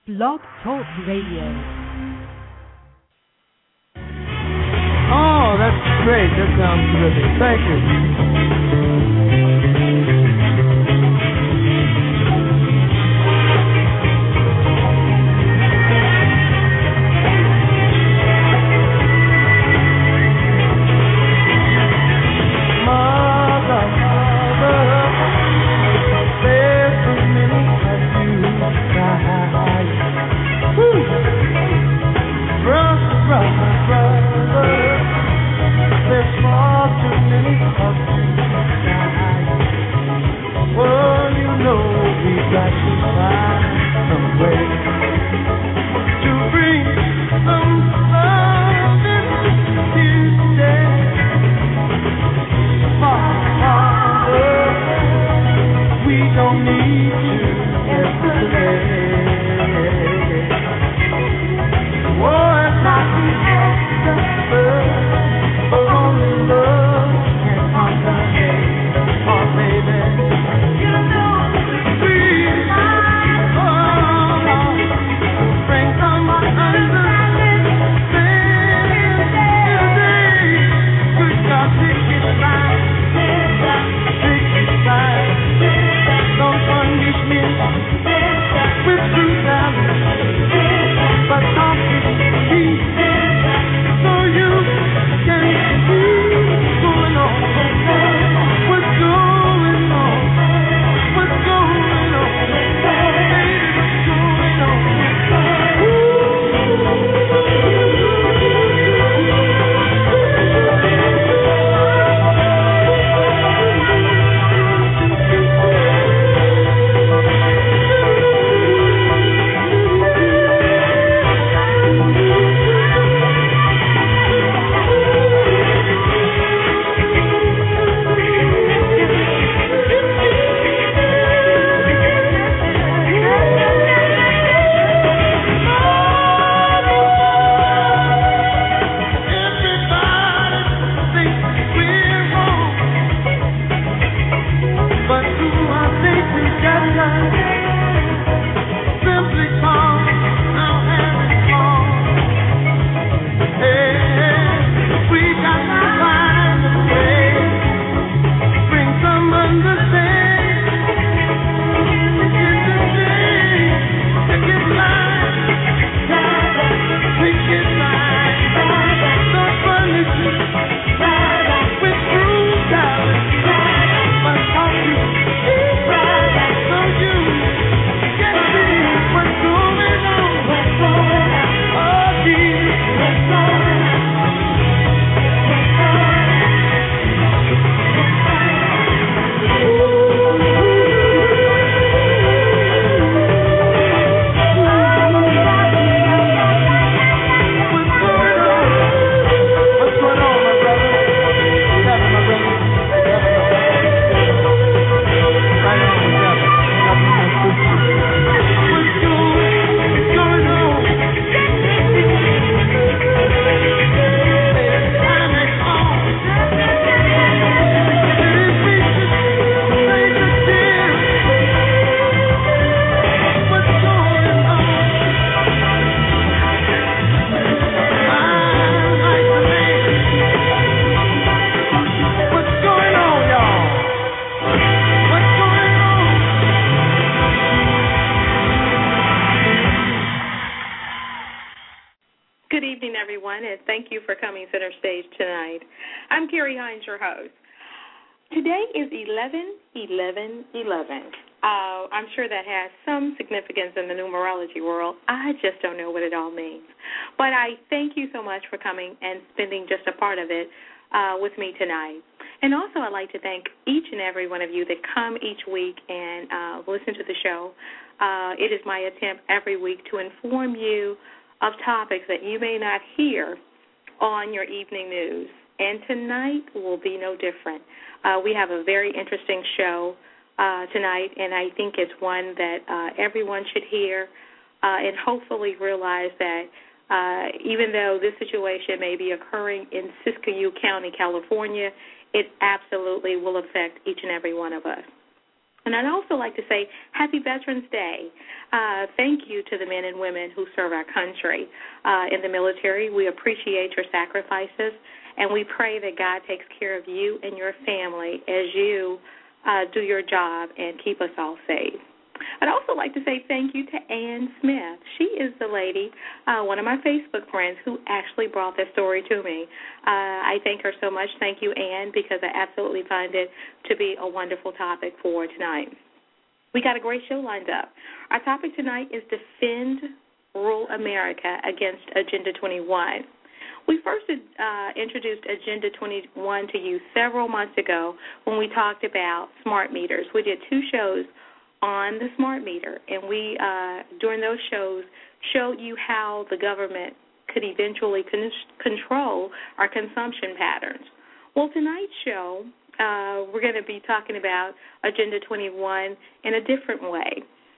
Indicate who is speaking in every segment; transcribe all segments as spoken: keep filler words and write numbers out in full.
Speaker 1: Blog Talk Radio.
Speaker 2: Oh, that's great. That sounds terrific. Thank you.
Speaker 3: Today is eleven eleven eleven. Uh, I'm sure that has some significance in the numerology world. I just don't know what it all means. But I thank you so much for coming and spending just a part of it uh, with me tonight. And also I'd like to thank each and every one of you that come each week and uh, listen to the show. Uh, it is my attempt every week to inform you of topics that you may not hear on your evening news. And tonight will be no different. Uh, we have a very interesting show uh, tonight, and I think it's one that uh, everyone should hear uh, and hopefully realize that uh, even though this situation may be occurring in Siskiyou County, California, it absolutely will affect each and every one of us. And I'd also like to say Happy Veterans Day. Uh, thank you to the men and women who serve our country uh, in the military. We appreciate your sacrifices, and we pray that God takes care of you and your family as you uh, do your job and keep us all safe. I'd also like to say thank you to Ann Smith. She is the lady, uh, one of my Facebook friends, who actually brought this story to me. Uh, I thank her so much. Thank you, Ann, because I absolutely find it to be a wonderful topic for tonight. We got a great show lined up. Our topic tonight is Defend Rural America Against Agenda twenty-one. We first uh, introduced Agenda twenty-one to you several months ago when we talked about smart meters. We did two shows on the smart meter, and we, uh, during those shows, showed you how the government could eventually con- control our consumption patterns. Well, tonight's show, uh, we're going to be talking about Agenda twenty-one in a different way.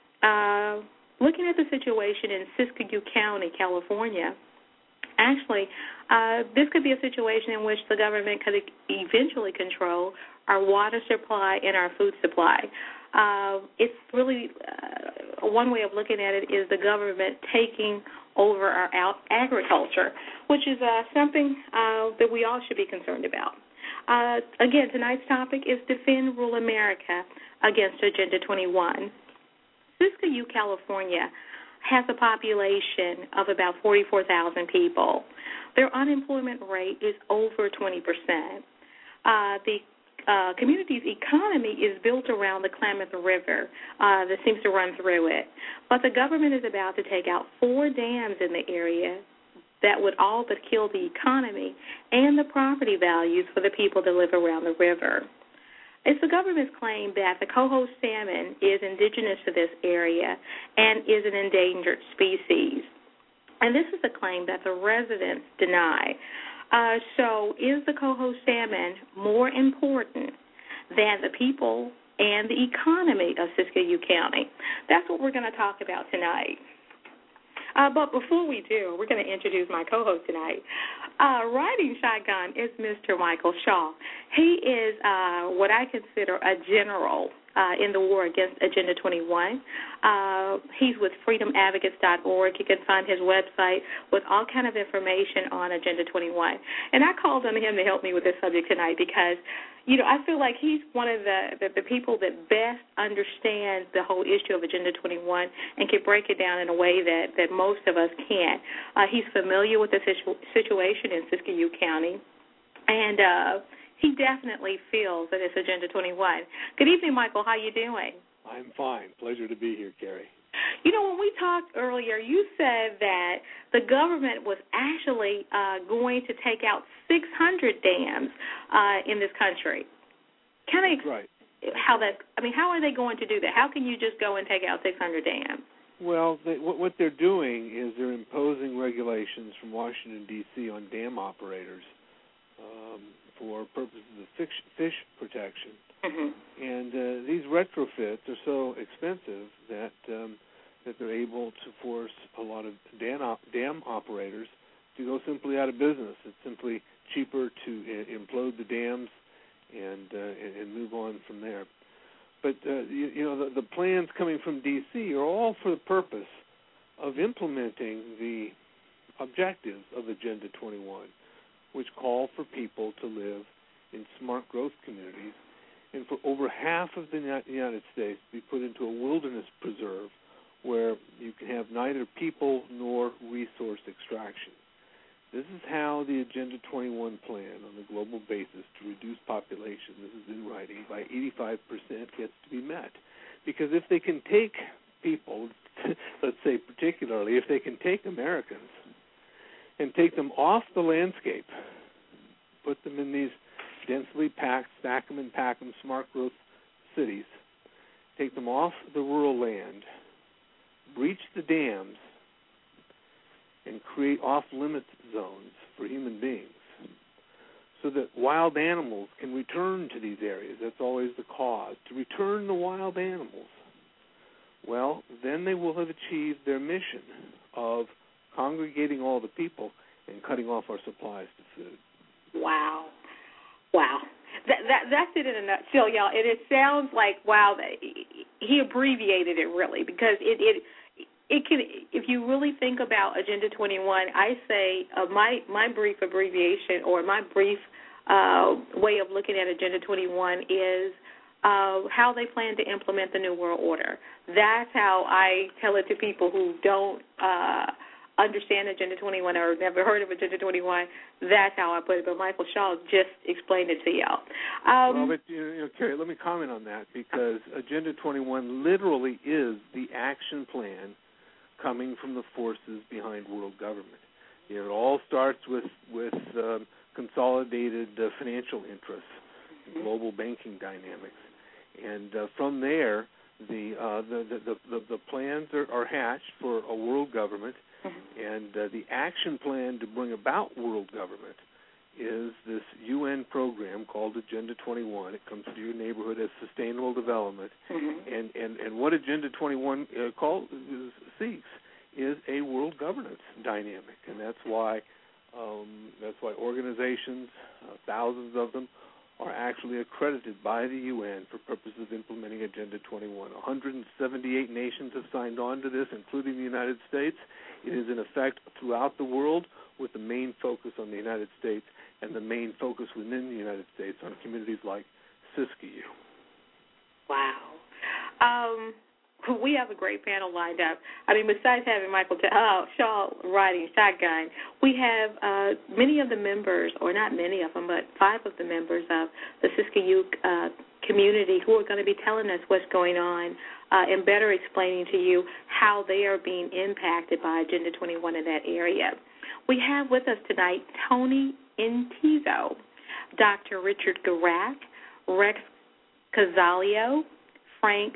Speaker 3: Uh, looking at the situation in Siskiyou County, California, actually, uh, this could be a situation in which the government could eventually control our water supply and our food supply. Uh, it's really uh, one way of looking at it is the government taking over our out agriculture, which is uh, something uh, that we all should be concerned about. Uh, again, tonight's topic is Defend Rural America Against Agenda twenty-one. Siskiyou, California, has a population of about forty-four thousand people. Their unemployment rate is over twenty percent. Uh, the Uh, community's economy is built around the Klamath River uh, that seems to run through it. But the government is about to take out four dams in the area that would all but kill the economy and the property values for the people that live around the river. It's the government's claim that the coho salmon is indigenous to this area and is an endangered species. And this is a claim that the residents deny. Uh, so is the coho salmon more important than the people and the economy of Siskiyou County? That's what we're going to talk about tonight. Uh, but before we do, we're going to introduce my co-host tonight. Uh, riding shotgun is Mister Michael Shaw. He is uh, what I consider a general uh, in the war against Agenda twenty-one. Uh, he's with freedom advocates dot org. You can find his website with all kind of information on Agenda twenty-one. And I called on him to help me with this subject tonight because, you know, I feel like he's one of the, the, the people that best understands the whole issue of Agenda twenty-one and can break it down in a way that, that most of us can't. Uh, he's familiar with the situ- situation in Siskiyou County, and uh, he definitely feels that it's Agenda twenty-one. Good evening, Michael. How you doing?
Speaker 1: I'm fine. Pleasure to be here, Carrie.
Speaker 3: You know, when we talked earlier, you said that the government was actually uh, going to take out six hundred dams uh, in this country. Can I?
Speaker 1: Right.
Speaker 3: How that? I mean, how are they going to do that? How can you just go and take out six hundred dams?
Speaker 1: Well, they, what, what they're doing is they're imposing regulations from Washington, D C on dam operators um, for purposes of fish, fish protection.
Speaker 3: Mm-hmm.
Speaker 1: And uh, these retrofits are so expensive that um, that they're able to force a lot of dam, op- dam operators to go simply out of business. It's simply cheaper to uh, implode the dams and, uh, and and move on from there. But uh, you, you know the, the plans coming from D C are all for the purpose of implementing the objectives of Agenda twenty-one, which call for people to live in smart growth communities, and for over half of the United States to be put into a wilderness preserve where you can have neither people nor resource extraction. This is how the Agenda twenty-one plan on a global basis to reduce population, this is in writing, by eighty-five percent gets to be met. Because if they can take people, let's say particularly, if they can take Americans and take them off the landscape, put them in these densely packed, stack them and pack them, smart growth cities, take them off the rural land, breach the dams, and create off-limit zones for human beings so that wild animals can return to these areas. That's always the cause, to return the wild animals. Well, then they will have achieved their mission of congregating all the people and cutting off our supplies to food.
Speaker 3: Wow. Wow. that, that that's it in a nutshell, y'all. And it sounds like, wow, he abbreviated it really, because it it it can, if you really think about Agenda twenty-one, I say uh, my my brief abbreviation or my brief uh, way of looking at Agenda twenty-one is uh, how they plan to implement the New World Order. That's how I tell it to people who don't uh, understand Agenda twenty-one or never heard of Agenda twenty-one. That's how I put it. But Michael Shaw just explained it to y'all. Um,
Speaker 1: well, but, you know, Carrie, let me comment on that, because Agenda twenty-one literally is the action plan coming from the forces behind world government. You know, it all starts with, with um, consolidated uh, financial interests, global banking dynamics. And uh, from there, the, uh, the, the, the, the plans are, are hatched for a world government, mm-hmm. and uh, the action plan to bring about world government is this U N program called Agenda twenty-one. It comes to your neighborhood as Sustainable Development, mm-hmm. and, and, and what Agenda twenty-one uh, call, is, seeks is a world governance dynamic, and that's why um, that's why organizations, uh, thousands of them, are actually accredited by the U N for purposes of implementing Agenda twenty-one. one hundred seventy-eight nations have signed on to this, including the United States. It is in effect throughout the world, with the main focus on the United States and the main focus within the United States on communities like Siskiyou.
Speaker 3: Wow. Um, we have a great panel lined up. I mean, besides having Michael T- uh, Shaw riding shotgun, we have uh, many of the members, or not many of them, but five of the members of the Siskiyou uh, community who are going to be telling us what's going on uh, and better explaining to you how they are being impacted by Agenda twenty-one in that area. We have with us tonight Tony Intizo, Doctor Richard Garak, Rex Casalio, Frank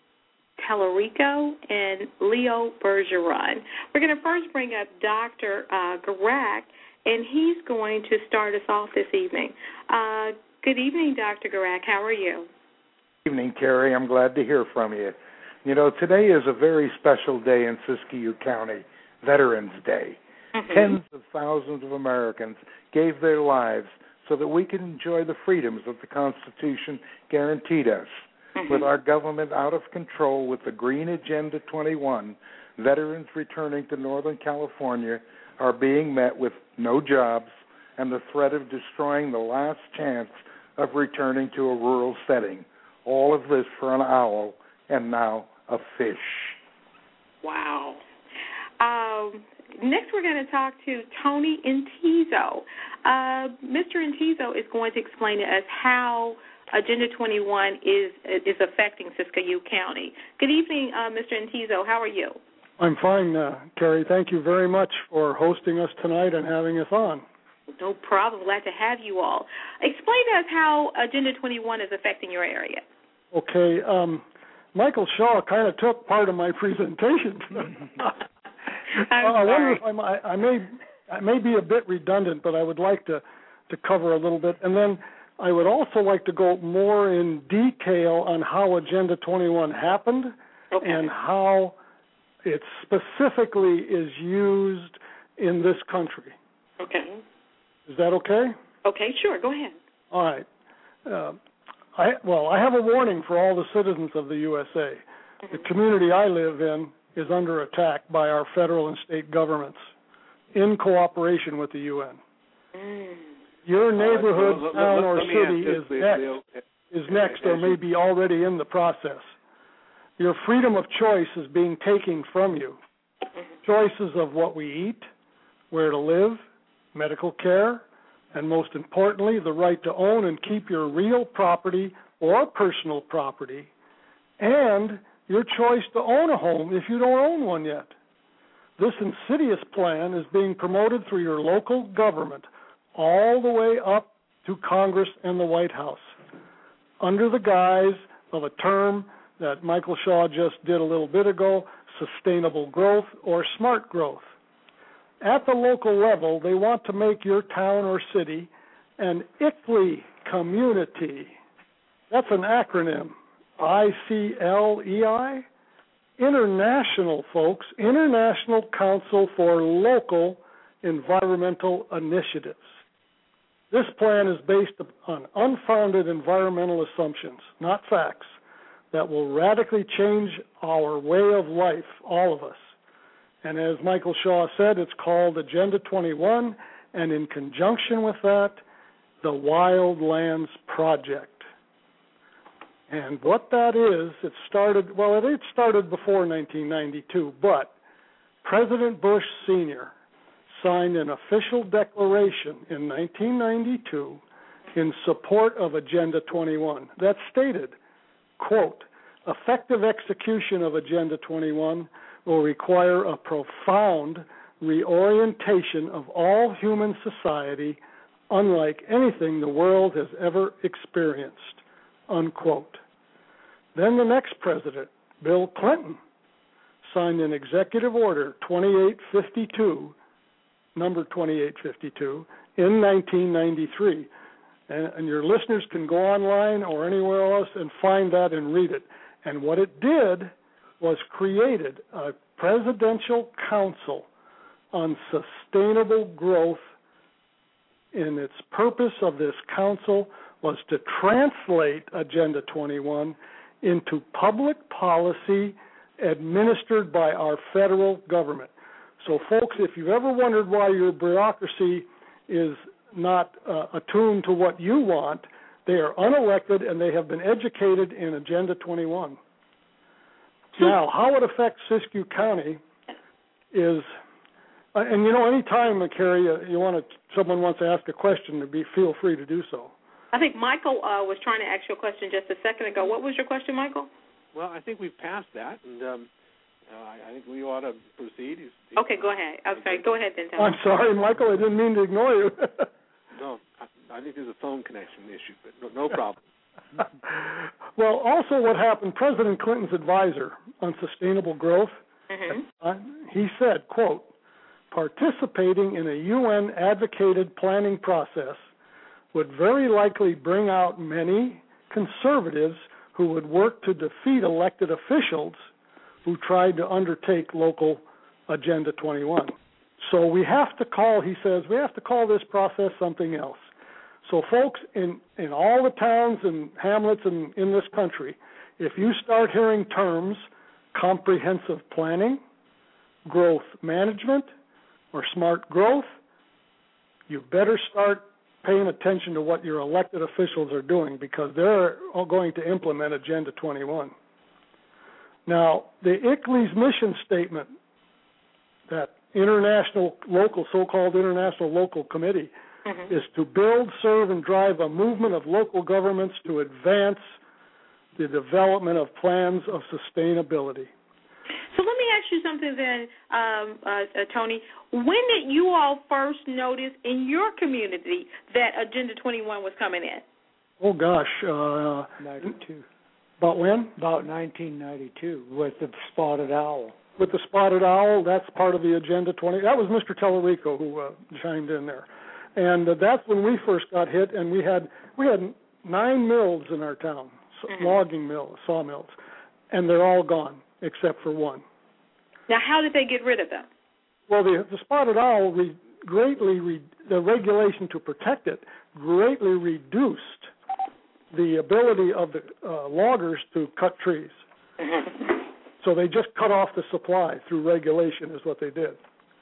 Speaker 3: Tellerico, and Leo Bergeron. We're going to first bring up Doctor Uh, Garak, and he's going to start us off this evening. Uh, good evening, Doctor Garak. How are you?
Speaker 4: Good evening, Carrie. I'm glad to hear from you. You know, today is a very special day in Siskiyou County, Veterans Day. Mm-hmm. Tens of thousands of Americans gave their lives so that we can enjoy the freedoms that the Constitution guaranteed us. Mm-hmm. With our government out of control with the Green Agenda twenty-one, veterans returning to Northern California are being met with no jobs and the threat of destroying the last chance of returning to a rural setting. All of this for an owl and now a fish.
Speaker 3: Wow. Um, next we're going to talk to Tony Intizo. Uh, Mister Intizo is going to explain to us how Agenda twenty-one is is affecting Siskiyou County. Good evening, uh, Mister Intizo. How are you?
Speaker 5: I'm fine, uh, Carrie. Thank you very much for hosting us tonight and having us on.
Speaker 3: No problem. Glad to have you all. Explain to us how Agenda twenty-one is affecting your area.
Speaker 5: Okay. Um, Michael Shaw kind of took part of my presentation.
Speaker 3: I'm
Speaker 5: well, I wonder
Speaker 3: sorry.
Speaker 5: if I'm, I, I may I may be a bit redundant, but I would like to, to cover a little bit. And then I would also like to go more in detail on how Agenda twenty-one happened, okay, and how it specifically is used in this country.
Speaker 3: Okay.
Speaker 5: Is that okay?
Speaker 3: Okay, sure. Go ahead.
Speaker 5: All right. Uh, I, well, I have a warning for all the citizens of the U S A. Mm-hmm. The community I live in is under attack by our federal and state governments in cooperation with the U N. Mm. Your neighborhood, uh, town, let, let, or let city is this, next, Leo. is next or may be already in the process. Your freedom of choice is being taken from you. Choices of what we eat, where to live, medical care, and most importantly, the right to own and keep your real property or personal property, and your choice to own a home if you don't own one yet. This insidious plan is being promoted through your local government all the way up to Congress and the White House, under the guise of a term that Michael Shaw just did a little bit ago, sustainable growth or smart growth. At the local level, they want to make your town or city an I C L E community. That's an acronym, I C L E I. International, folks, International Council for Local Environmental Initiatives. This plan is based on unfounded environmental assumptions, not facts, that will radically change our way of life, all of us. And as Michael Shaw said, it's called Agenda twenty-one, and in conjunction with that, the Wildlands Project. And what that is, it started, well, it started before nineteen ninety-two, but President Bush Senior signed an official declaration in nineteen ninety-two in support of Agenda twenty-one that stated, quote, effective execution of Agenda twenty-one will require a profound reorientation of all human society unlike anything the world has ever experienced, unquote. Then the next president, Bill Clinton, signed an executive order twenty-eight fifty-two, number twenty-eight fifty-two, in nineteen ninety-three. And, and your listeners can go online or anywhere else and find that and read it. And what it did was created a presidential council on sustainable growth. And its purpose of this council was to translate Agenda twenty-one into public policy administered by our federal government. So, folks, if you've ever wondered why your bureaucracy is not uh, attuned to what you want, they are unelected and they have been educated in Agenda twenty-one. Now, how it affects Siskiyou County is, uh, and you know, anytime, Carrie, uh, you want to, someone wants to ask a question, to be feel free to do so.
Speaker 3: I think Michael uh, was trying to ask you a question just a second ago. What was your question, Michael?
Speaker 1: Well, I think we've passed that, and um, uh, I, I think we ought to proceed. He's, he's
Speaker 3: okay, go ahead. I'm sorry. Go ahead then, Tom.
Speaker 5: I'm sorry, Michael. I didn't mean to ignore you.
Speaker 1: No, I, I think there's a phone connection issue, but no, no problem.
Speaker 5: Well, also what happened, President Clinton's advisor on sustainable growth,
Speaker 3: mm-hmm.
Speaker 5: uh, he said, quote, participating in a U N-advocated planning process would very likely bring out many conservatives who would work to defeat elected officials who tried to undertake local Agenda twenty-one. So we have to call, he says, we have to call this process something else. So, folks, in, in all the towns and hamlets in, in this country, if you start hearing terms comprehensive planning, growth management, or smart growth, you better start paying attention to what your elected officials are doing, because they're all going to implement Agenda twenty-one. Now, the I C L E's mission statement, that international local, so-called international local committee, mm-hmm. is to build, serve, and drive a movement of local governments to advance the development of plans of sustainability.
Speaker 3: So let me ask you something then, um, uh, uh, Tony. When did you all first notice in your community that Agenda twenty-one was coming in?
Speaker 5: Oh, gosh. Uh,
Speaker 2: ninety-two.
Speaker 5: About when?
Speaker 2: About nineteen ninety-two with the spotted owl.
Speaker 5: With the spotted owl, that's part of the Agenda twenty. That was Mister Tellerico who uh, chimed in there. And uh, that's when we first got hit, and we had we had nine mills in our town, so mm-hmm. logging mills, sawmills, and they're all gone except for one.
Speaker 3: Now, how did they get rid of them?
Speaker 5: Well, the, the spotted owl re, greatly, re, the regulation to protect it greatly reduced the ability of the uh, loggers to cut trees.
Speaker 3: Mm-hmm.
Speaker 5: So they just cut off the supply through regulation is what they did.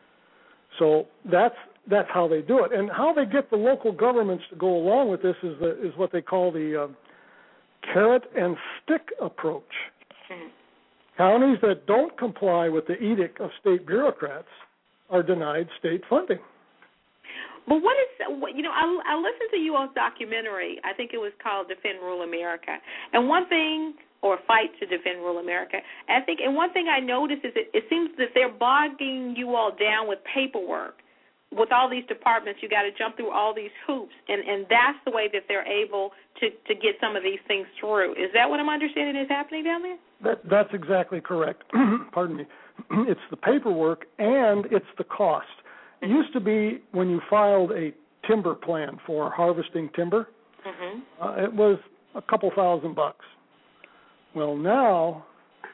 Speaker 5: So that's that's how they do it. And how they get the local governments to go along with this is the, is what they call the uh, carrot and stick approach. Mm-hmm. Counties that don't comply with the edict of state bureaucrats are denied state funding.
Speaker 3: But what is, you know, I, I listened to you all's documentary. I think it was called Defend Rural America. And one thing, or Fight to Defend Rural America, I think, and one thing I noticed is it, it seems that they're bogging you all down with paperwork. With all these departments, you got to jump through all these hoops, and, and that's the way that they're able to, to get some of these things through. Is that what I'm understanding is happening down there?
Speaker 5: That, that's exactly correct. Pardon me. It's the paperwork and it's the cost. It used to be when you filed a timber plan for harvesting timber, mm-hmm. uh, it was a couple thousand bucks. Well, now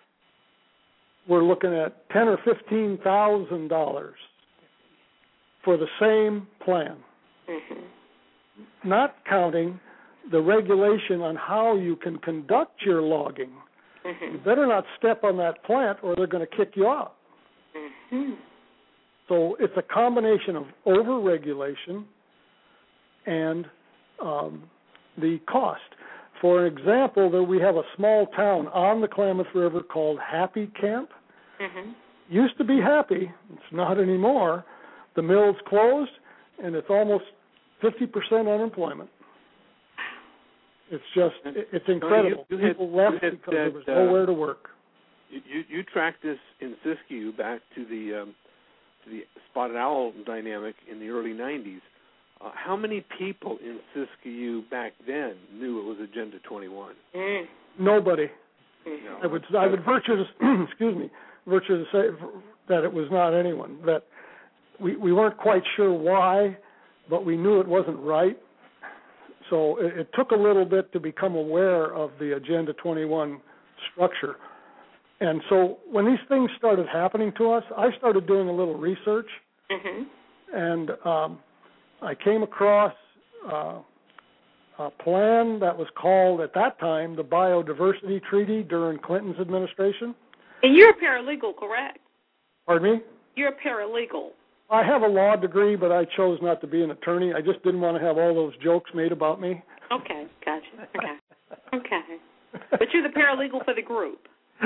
Speaker 5: we're looking at ten or fifteen thousand dollars for the same plan.
Speaker 3: Mm-hmm.
Speaker 5: not counting the regulation on how you can conduct your logging. Mm-hmm. You better not step on that plant or they're going to kick you out. Mm-hmm. So it's a combination of over-regulation and um, the cost. For example, that we have a small town on the Klamath River called Happy Camp. Mm-hmm. Used to be happy. It's not anymore. The mill's closed, and it's almost fifty percent unemployment. It's just, it's incredible.
Speaker 1: No, you, you
Speaker 5: People
Speaker 1: had,
Speaker 5: left
Speaker 1: had
Speaker 5: because
Speaker 1: that,
Speaker 5: there was nowhere to work.
Speaker 1: You, you, you tracked this in Siskiyou back to the um, to the spotted owl dynamic in the early nineties. Uh, how many people in Siskiyou back then knew it was Agenda twenty-one?
Speaker 3: Mm.
Speaker 5: Nobody.
Speaker 1: No.
Speaker 5: I would I would virtue to, excuse me, virtue to say that it was not anyone. That we we weren't quite sure why, but we knew it wasn't right. So it, it took a little bit to become aware of the Agenda twenty-one structure. And so when these things started happening to us, I started doing a little research, mm-hmm. and um, I came across uh, a plan that was called, at that time, the Biodiversity Treaty during Clinton's administration.
Speaker 3: And you're a paralegal, correct?
Speaker 5: Pardon me?
Speaker 3: You're a paralegal.
Speaker 5: I have a law degree, but I chose not to be an attorney. I just didn't want to have all those jokes made about me.
Speaker 3: Okay, gotcha. Okay. Okay. But you're the paralegal for the group.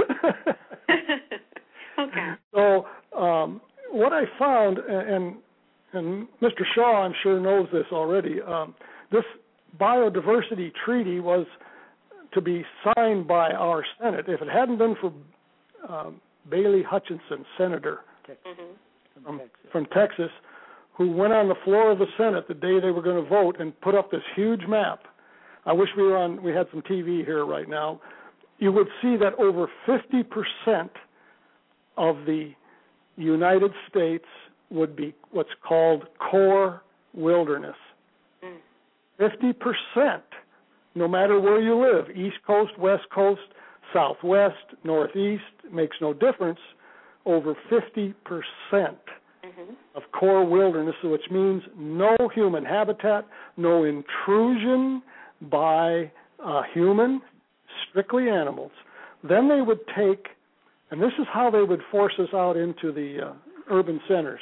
Speaker 3: Okay.
Speaker 5: So um, what I found, and and Mister Shaw, I'm sure, knows this already, um, this biodiversity treaty was to be signed by our Senate. If it hadn't been for um, Bailey Hutchinson, Senator mm-hmm. from, from Texas, who went on the floor of the Senate the day they were going to vote and put up this huge map. I wish we were on. We had some T V here right now. You would see that over fifty percent of the United States would be what's called core wilderness. Mm. fifty percent, no matter where you live, East Coast, West Coast, Southwest, Northeast, makes no difference, over fifty percent mm-hmm. of core wilderness, which means no human habitat, no intrusion by a human, strictly animals. Then they would take, and this is how they would force us out into the uh, urban centers.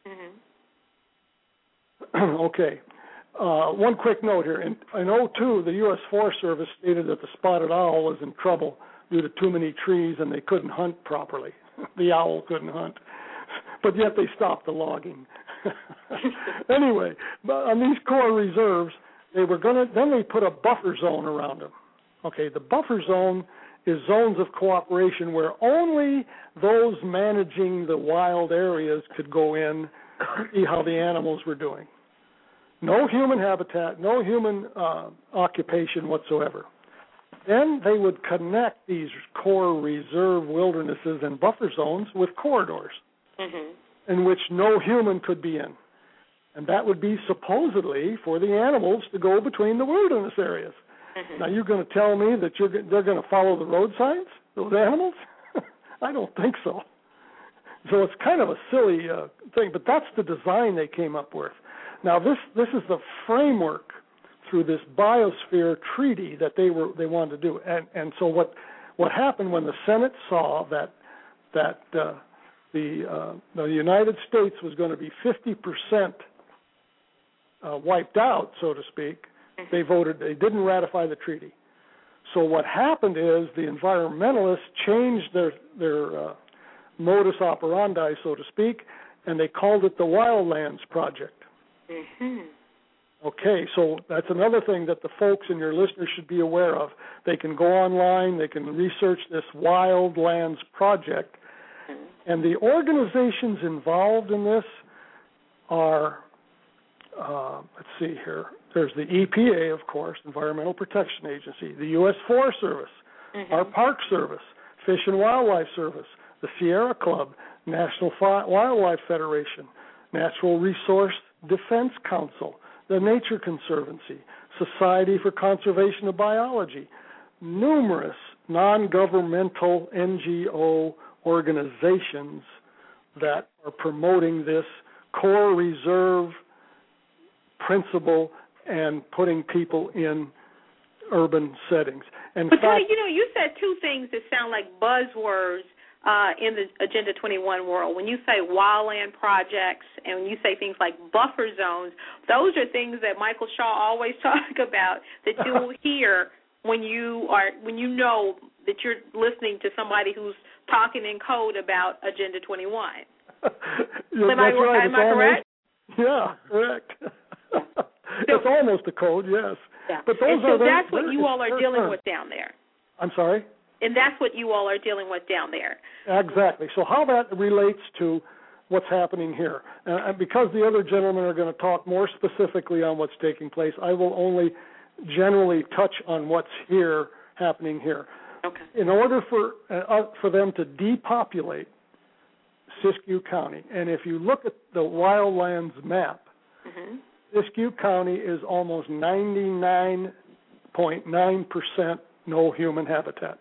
Speaker 5: Mm-hmm. Okay. Uh, one quick note here. In, in oh two, the U S Forest Service stated that the spotted owl was in trouble due to too many trees and they couldn't hunt properly. The owl couldn't hunt. But yet they stopped the logging. Anyway, on these core reserves, they were going to, then they put a buffer zone around them. Okay, the buffer zone is zones of cooperation where only those managing the wild areas could go in and see how the animals were doing. No human habitat, no human uh, occupation whatsoever. Then they would connect these core reserve wildernesses and buffer zones with corridors mm-hmm. in which no human could be in. And that would be supposedly for the animals to go between the wilderness areas. Mm-hmm. Now, you're going to tell me that you're, they're going to follow the road signs, those animals? I don't think so. So it's kind of a silly uh, thing, but that's the design they came up with. Now, this, this is the framework through this biosphere treaty that they were they wanted to do. And, and so what what happened when the Senate saw that that uh, the uh, the United States was going to be fifty percent uh, wiped out, so to speak, they voted, they didn't ratify the treaty. So what happened is the environmentalists changed their, their uh, modus operandi, so to speak, and they called it the Wildlands Project. Mm-hmm. Okay, so that's another thing that the folks and your listeners should be aware of. They can go online, they can research this Wildlands Project, and the organizations involved in this are, uh, let's see here, there's the E P A, of course, Environmental Protection Agency, the U S Forest Service, mm-hmm. our Park Service, Fish and Wildlife Service, the Sierra Club, National Fi- Wildlife Federation, Natural Resource Defense Council, the Nature Conservancy, Society for Conservation of Biology, numerous non-governmental N G O organizations that are promoting this core reserve principle and putting people in urban settings. And
Speaker 3: but
Speaker 5: fact,
Speaker 3: Tony, you know, you said two things that sound like buzzwords uh, in the Agenda twenty-one world. When you say wildland projects and when you say things like buffer zones, those are things that Michael Shaw always talk about that you'll hear when you are when you know that you're listening to somebody who's talking in code about Agenda twenty-one.
Speaker 5: yeah,
Speaker 3: am I,
Speaker 5: right.
Speaker 3: am I correct?
Speaker 5: Almost, yeah, correct. It's almost a code, yes.
Speaker 3: Yeah.
Speaker 5: But those
Speaker 3: and so
Speaker 5: are
Speaker 3: that's
Speaker 5: very,
Speaker 3: what you all are dealing
Speaker 5: term.
Speaker 3: with down there.
Speaker 5: I'm sorry?
Speaker 3: And that's what you all are dealing with down there.
Speaker 5: Exactly. So how that relates to what's happening here. Uh, and because the other gentlemen are going to talk more specifically on what's taking place, I will only generally touch on what's here, happening here.
Speaker 3: Okay.
Speaker 5: In order for uh, for them to depopulate Siskiyou County, and if you look at the wildlands map, mm-hmm. Siskiyou County is almost ninety-nine point nine percent no human habitat.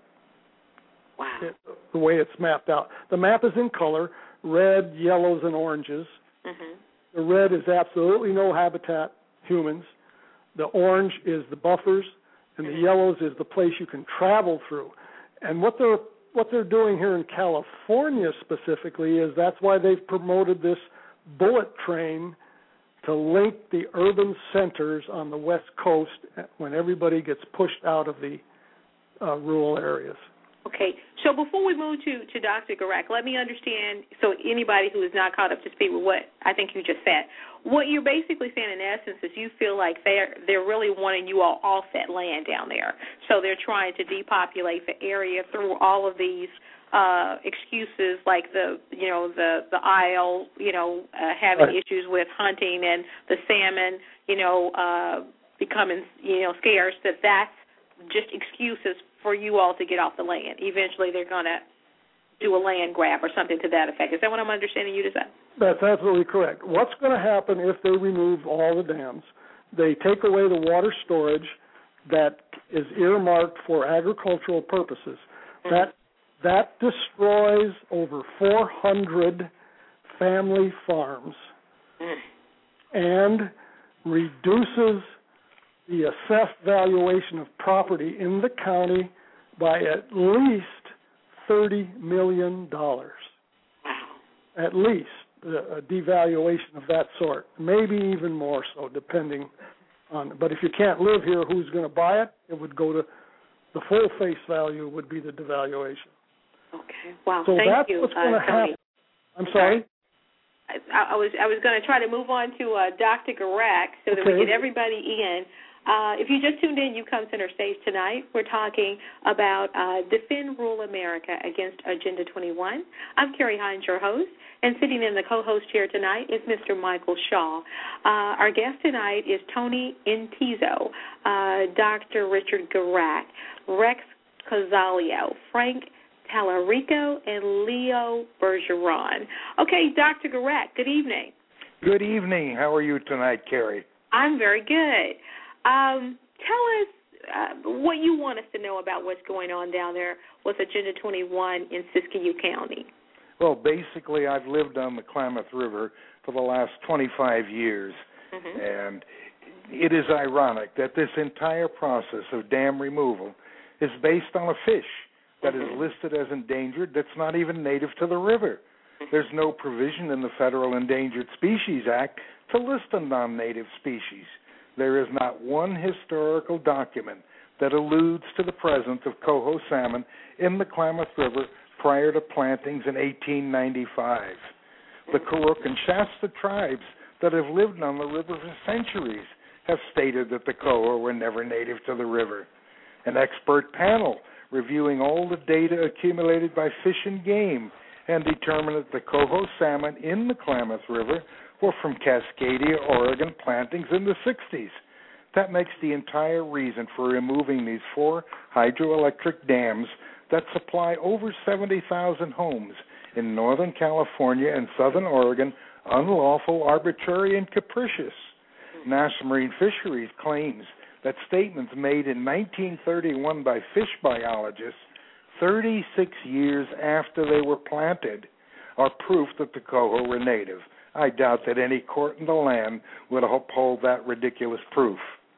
Speaker 3: Wow.
Speaker 5: It, the way it's mapped out. The map is in color, red, yellows, and oranges. Mm-hmm. The red is absolutely no habitat, humans. The orange is the buffers, and the yellows is the place you can travel through. And what they're what they're doing here in California specifically is that's why they've promoted this bullet train to link the urban centers on the West Coast when everybody gets pushed out of the uh, rural areas.
Speaker 3: Okay, so before we move to, to Doctor Garak, let me understand, so anybody who is not caught up to speed with what I think you just said, what you're basically saying in essence is you feel like they're, they're really wanting you all off that land down there. So they're trying to depopulate the area through all of these uh, excuses like the, you know, the, the Isle, you know, uh, having
Speaker 5: right.
Speaker 3: issues with hunting and the salmon, you know, uh, becoming, you know, scarce, that that's just excuses for you all to get off the land. Eventually they're going to do a land grab or something to that effect. Is that what I'm understanding you to say?
Speaker 5: That's absolutely correct. What's going to happen if they remove all the dams? They take away the water storage that is earmarked for agricultural purposes. Mm-hmm. That that destroys over four hundred family farms mm. and reduces the assessed valuation of property in the county by at least thirty million dollars.
Speaker 3: Wow.
Speaker 5: At least a devaluation of that sort, maybe even more so, depending on. But if you can't live here, who's going to buy it? It would go to the full face value would be the devaluation.
Speaker 3: Okay. Wow.
Speaker 5: So
Speaker 3: Thank
Speaker 5: that's
Speaker 3: you,
Speaker 5: what's going
Speaker 3: uh,
Speaker 5: to happen. I'm sorry.
Speaker 3: I, I was I was going to try to move on to uh, Doctor Garak so that
Speaker 5: okay.
Speaker 3: we get everybody in. Uh, if you just tuned in, you come center stage tonight. We're talking about uh, Defend Rural America Against Agenda twenty-one. I'm Carrie Hines, your host, and sitting in the co-host chair tonight is Mister Michael Shaw. Uh, our guest tonight is Tony Intizo, uh, Doctor Richard Garak, Rex Cozzolio, Frank Tallarico, and Leo Bergeron. Okay, Doctor Garak, good evening.
Speaker 4: Good evening. How are you tonight, Carrie?
Speaker 3: I'm very good. Um, tell us uh, what you want us to know about what's going on down there with Agenda twenty-one in Siskiyou County.
Speaker 4: Well, basically, I've lived on the Klamath River for the last twenty-five years, mm-hmm. and it is ironic that this entire process of dam removal is based on a fish that mm-hmm. is listed as endangered that's not even native to the river. Mm-hmm. There's no provision in the Federal Endangered Species Act to list a non-native species. There is not one historical document that alludes to the presence of coho salmon in the Klamath River prior to plantings in eighteen ninety-five. The Kuruk and Shasta tribes that have lived on the river for centuries have stated that the coho were never native to the river. An expert panel reviewing all the data accumulated by Fish and Game and determined that the coho salmon in the Klamath River were from Cascadia, Oregon plantings in the sixties. That makes the entire reason for removing these four hydroelectric dams that supply over seventy thousand homes in Northern California and Southern Oregon unlawful, arbitrary, and capricious. National Marine Fisheries claims that statements made in nineteen thirty-one by fish biologists thirty-six years after they were planted are proof that the coho were native. I doubt that any court in the land would uphold that ridiculous proof.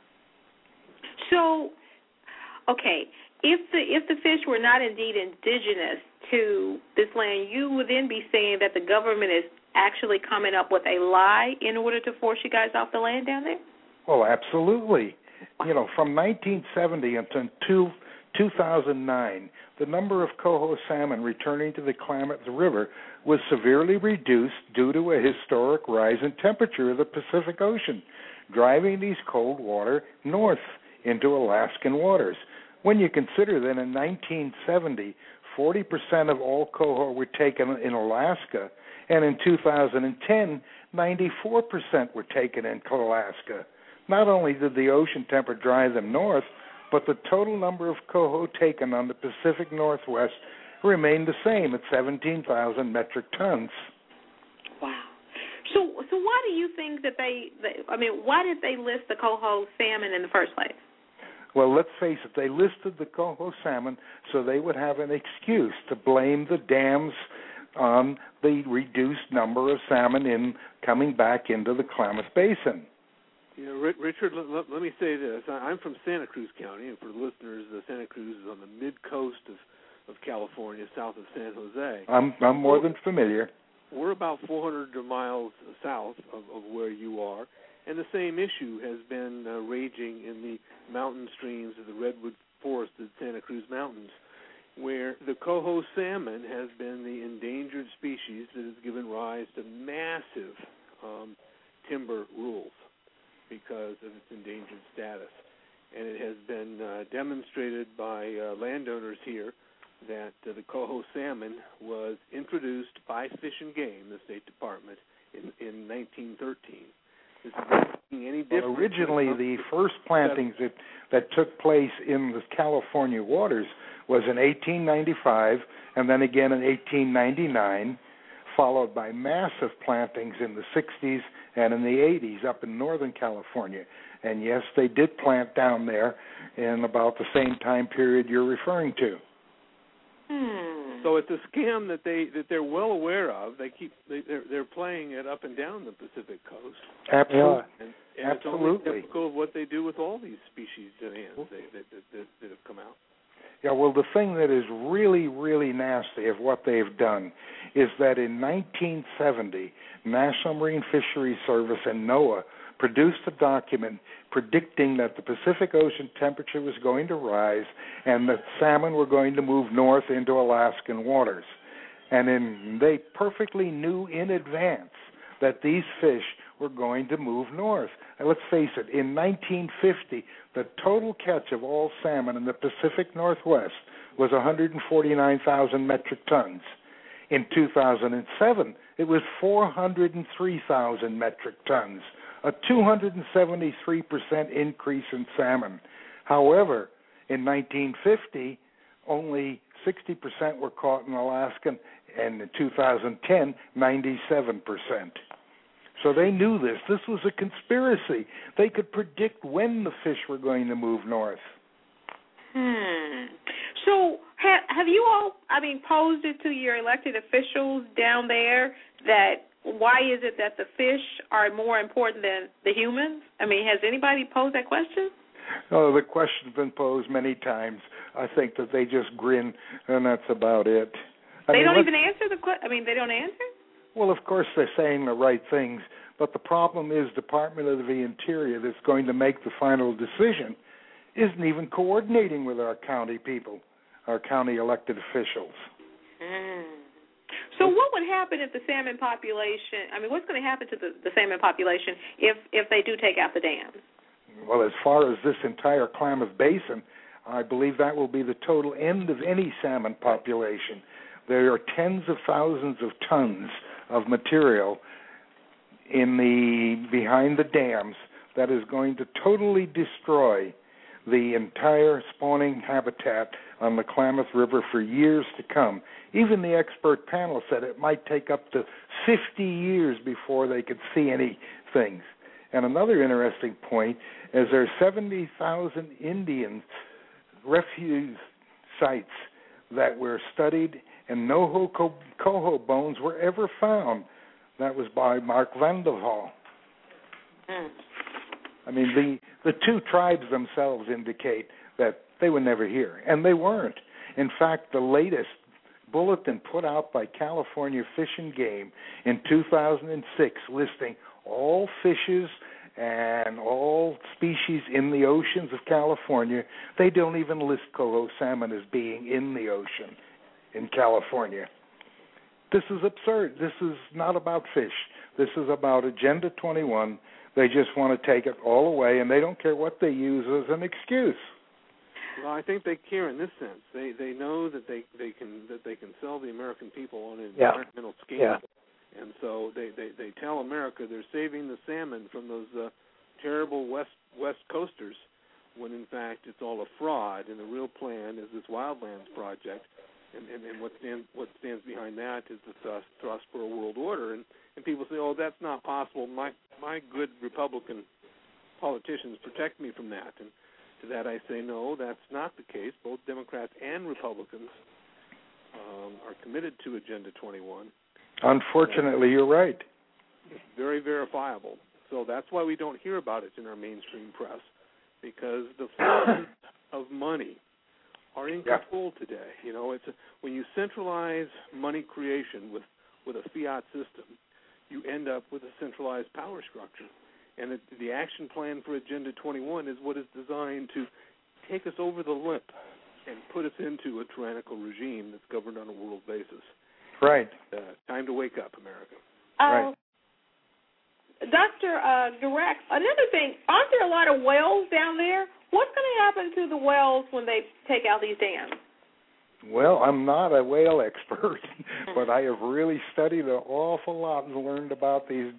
Speaker 3: So, okay, if the if the fish were not indeed indigenous to this land, you would then be saying that the government is actually coming up with a lie in order to force you guys off the land down there?
Speaker 4: Well, absolutely. You know, from nineteen seventy until two thousand nine, the number of coho salmon returning to the Klamath River was severely reduced due to a historic rise in temperature of the Pacific Ocean, driving these cold water north into Alaskan waters. When you consider that in nineteen seventy, forty percent of all coho were taken in Alaska, and in two thousand ten, ninety-four percent were taken in Alaska. Not only did the ocean temperature drive them north, but the total number of coho taken on the Pacific Northwest remained the same at seventeen thousand metric tons.
Speaker 3: Wow. So so why do you think that they, they, I mean, why did they list the coho salmon in the first place?
Speaker 4: Well, let's face it, they listed the coho salmon so they would have an excuse to blame the dams on the reduced number of salmon in coming back into the Klamath Basin.
Speaker 1: You know, Richard, let, let me say this. I'm from Santa Cruz County, and for the listeners, uh, Santa Cruz is on the mid-coast of, of California, south of San Jose.
Speaker 4: I'm, I'm more than familiar.
Speaker 1: We're about four hundred miles south of, of where you are, and the same issue has been uh, raging in the mountain streams of the redwood forest of Santa Cruz Mountains, where the coho salmon has been the endangered species that has given rise to massive um, timber rules because of its endangered status. And it has been uh, demonstrated by uh, landowners here that uh, the coho salmon was introduced by Fish and Game, the State Department, in, in nineteen thirteen. This is not any different.
Speaker 4: Well, originally, the first plantings that, that took place in the California waters was in eighteen ninety-five and then again in eighteen ninety-nine, followed by massive plantings in the sixties and in the eighties up in Northern California. And yes, they did plant down there in about the same time period you're referring to.
Speaker 3: Hmm.
Speaker 1: So it's a scam that they that they're well aware of. They keep they, they're they're playing it up and down the Pacific coast.
Speaker 4: Absolutely,
Speaker 1: and, and
Speaker 4: absolutely.
Speaker 1: It's only typical of what they do with all these species demands they, that, that, that, that have come out.
Speaker 4: Yeah, well, the thing that is really, really nasty of what they've done is that in nineteen seventy, National Marine Fisheries Service and NOAA produced a document predicting that the Pacific Ocean temperature was going to rise and that salmon were going to move north into Alaskan waters. And in, they perfectly knew in advance that these fish were going to move north. And let's face it, in nineteen fifty, the total catch of all salmon in the Pacific Northwest was one hundred forty-nine thousand metric tons. In two thousand seven, it was four hundred three thousand metric tons, a two hundred seventy-three percent increase in salmon. However, in nineteen fifty, only sixty percent were caught in Alaska, and in two thousand ten, ninety-seven percent. So they knew this. This was a conspiracy. They could predict when the fish were going to move north.
Speaker 3: Hmm. So ha- have you all, I mean, posed it to your elected officials down there that why is it that the fish are more important than the humans? I mean, has anybody posed that question?
Speaker 4: Oh, the question's been posed many times. I think that they just grin, and that's about it. I
Speaker 3: they
Speaker 4: mean,
Speaker 3: don't
Speaker 4: let's...
Speaker 3: even answer the question? I mean, they don't answer?
Speaker 4: Well, of course they're saying the right things, but the problem is Department of the Interior that's going to make the final decision isn't even coordinating with our county people, our county elected officials.
Speaker 3: Mm. So what would happen if the salmon population, I mean, what's going to happen to the, the salmon population if, if they do take out the dams?
Speaker 4: Well, as far as this entire Klamath Basin, I believe that will be the total end of any salmon population. There are tens of thousands of tons of material in the behind the dams that is going to totally destroy the entire spawning habitat on the Klamath River for years to come. Even the expert panel said it might take up to fifty years before they could see any things. And another interesting point is there are seventy thousand Indian refuge sites that were studied and no coho bones were ever found. That was by Mark Van der Waal.
Speaker 3: Mm.
Speaker 4: I mean, the, the two tribes themselves indicate that they were never here, and they weren't. In fact, the latest bulletin put out by California Fish and Game in two thousand six listing all fishes and all species in the oceans of California, they don't even list coho salmon as being in the ocean in California. This is absurd. This is not about fish. This is about Agenda twenty-one. They just want to take it all away, and they don't care what they use as an excuse.
Speaker 1: Well, I think they care in this sense. They they know that they, they can that they can sell the American people on an
Speaker 2: Yeah.
Speaker 1: environmental scale,
Speaker 2: Yeah.
Speaker 1: and so they, they, they tell America they're saving the salmon from those uh, terrible west west coasters, when in fact it's all a fraud, and the real plan is this Wildlands project, and and, and what stands what stands behind that is the thrust, thrust for a world order, and, and people say, oh, that's not possible. My my good Republican politicians protect me from that, and to that I say, no, that's not the case. Both Democrats and Republicans um, are committed to Agenda twenty-one.
Speaker 4: Unfortunately, you're right.
Speaker 1: It's very verifiable. So that's why we don't hear about it in our mainstream press, because the flows of money are in
Speaker 4: Yeah.
Speaker 1: control today. You know, it's a, when you centralize money creation with, with a fiat system, you end up with a centralized power structure. And it, the action plan for Agenda twenty-one is what is designed to take us over the lip and put us into a tyrannical regime that's governed on a world basis.
Speaker 4: Right.
Speaker 1: Uh, time to wake up, America.
Speaker 3: Uh,
Speaker 4: Right.
Speaker 3: Doctor Uh, Direct, another thing, aren't there a lot of wells down there? What's going to happen to the wells when they take out these dams?
Speaker 4: Well, I'm not a whale expert, but I have really studied an awful lot and learned about these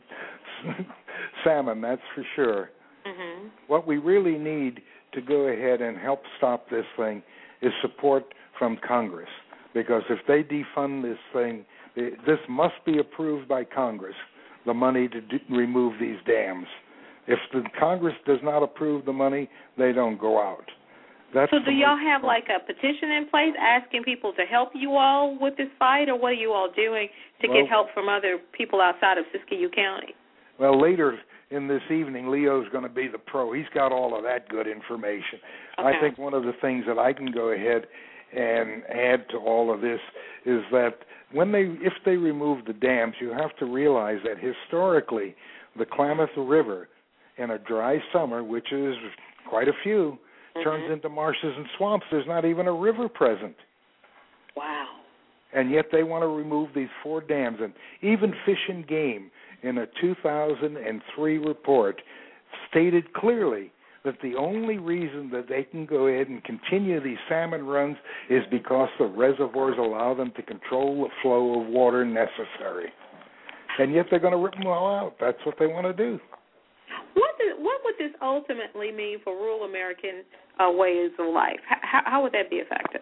Speaker 4: salmon, that's for sure.
Speaker 3: Mm-hmm.
Speaker 4: What we really need to go ahead and help stop this thing is support from Congress, because if they defund this thing, this must be approved by Congress, the money to do, remove these dams. If the Congress does not approve the money, they don't go out. That's
Speaker 3: so do y'all have like a petition in place asking people to help you all with this fight, or what are you all doing to
Speaker 4: well,
Speaker 3: get help from other people outside of Siskiyou County?
Speaker 4: Well, later in this evening, Leo's going to be the pro. He's got all of that good information.
Speaker 3: Okay.
Speaker 4: I think one of the things that I can go ahead and add to all of this is that when they, if they remove the dams, you have to realize that historically the Klamath River in a dry summer, which is quite a few, turns into marshes and swamps. There's not even a river present.
Speaker 3: Wow.
Speaker 4: And yet they want to remove these four dams. And even Fish and Game, in a two thousand three report, stated clearly that the only reason that they can go ahead and continue these salmon runs is because the reservoirs allow them to control the flow of water necessary. And yet they're going to rip them all out. That's what they want to do.
Speaker 3: What does, what would this ultimately mean for rural American uh, ways of life? How, how would that be effective?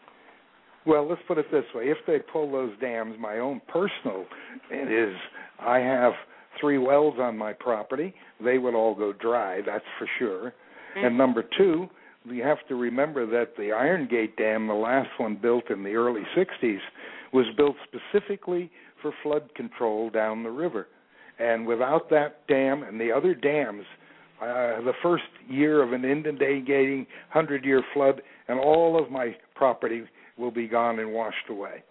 Speaker 4: Well, let's put it this way. If they pull those dams, my own personal, it is, I have three wells on my property. They would all go dry, that's for sure. Mm-hmm. And number two, you have to remember that the Iron Gate Dam, the last one built in the early sixties, was built specifically for flood control down the river. And without that dam and the other dams, uh, the first year of an inundating hundred-year flood, and all of my property will be gone and washed away.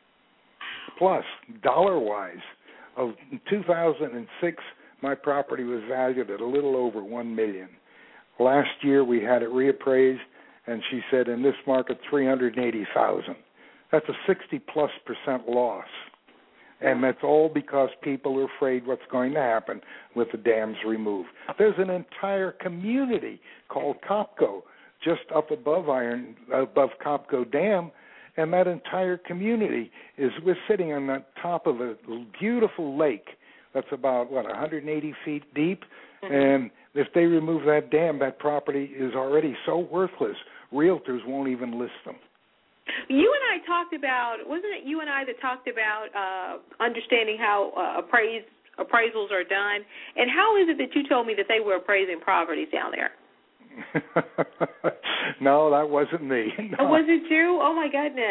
Speaker 4: Plus, dollar-wise, of two thousand six, my property was valued at a little over one million dollars. Last year, we had it reappraised, and she said in this market, three hundred eighty thousand dollars. That's a sixty-plus percent loss. And that's all because people are afraid what's going to happen with the dams removed. There's an entire community called Copco just up above Iron, above Copco Dam, and that entire community is, we're sitting on the top of a beautiful lake that's about, what, one hundred eighty feet deep, mm-hmm. and if they remove that dam, that property is already so worthless, realtors won't even list them.
Speaker 3: You and I talked about, wasn't it you and I that talked about uh, understanding how uh, appraise, appraisals are done? And how is it that you told me that they were appraising properties down there?
Speaker 4: No, that wasn't me. No.
Speaker 3: Oh, was it you? Oh, my goodness.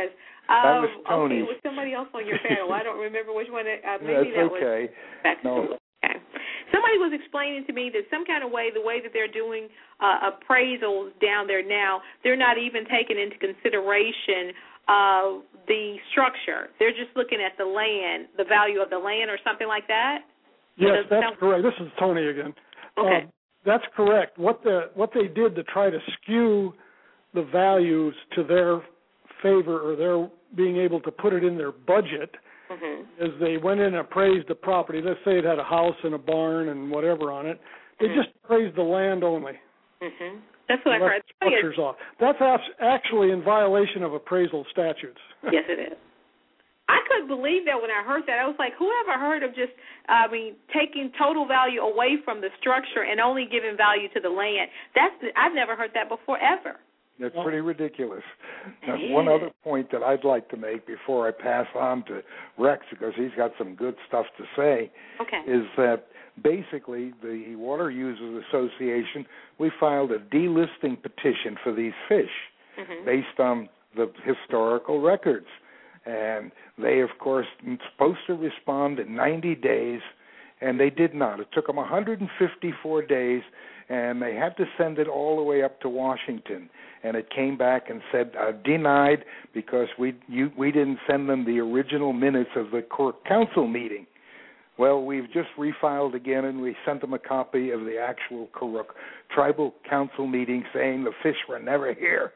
Speaker 4: That was
Speaker 3: um,
Speaker 4: Tony.
Speaker 3: Okay, it was somebody else on your panel. I don't remember which one. It, uh,
Speaker 4: That's
Speaker 3: maybe that
Speaker 4: okay.
Speaker 3: was back
Speaker 4: no.
Speaker 3: Okay. Somebody was explaining to me that some kind of way, the way that they're doing uh, appraisals down there now, they're not even taking into consideration uh, the structure. They're just looking at the land, the value of the land or something like that?
Speaker 5: Yes,
Speaker 3: Does
Speaker 5: that's
Speaker 3: sound-
Speaker 5: correct. This is Tony again.
Speaker 3: Okay.
Speaker 5: Uh, that's correct. What the what they did to try to skew the values to their favor or their being able to put it in their budget mm-hmm. is they went in and appraised the property. Let's say it had a house and a barn and whatever on it. They mm-hmm. just appraised the land only.
Speaker 3: Mm-hmm. That's what I heard.
Speaker 5: Structures off. That's actually in violation of appraisal statutes.
Speaker 3: Yes, it is. I couldn't believe that when I heard that. I was like, who ever heard of just, I mean, taking total value away from the structure and only giving value to the land? That's the, I've never heard that before, ever.
Speaker 4: That's pretty ridiculous. Now, one other point that I'd like to make before I pass on to Rex, because he's got some good stuff to say,
Speaker 3: okay.
Speaker 4: is that basically the Water Users Association, we filed a delisting petition for these fish mm-hmm. based on the historical records. And they, of course, were supposed to respond in ninety days, and they did not. It took them one hundred fifty-four days, and they had to send it all the way up to Washington. And it came back and said, uh, denied because we you, we didn't send them the original minutes of the court council meeting. Well, we've just refiled again, and we sent them a copy of the actual Karuk tribal council meeting saying the fish were never here.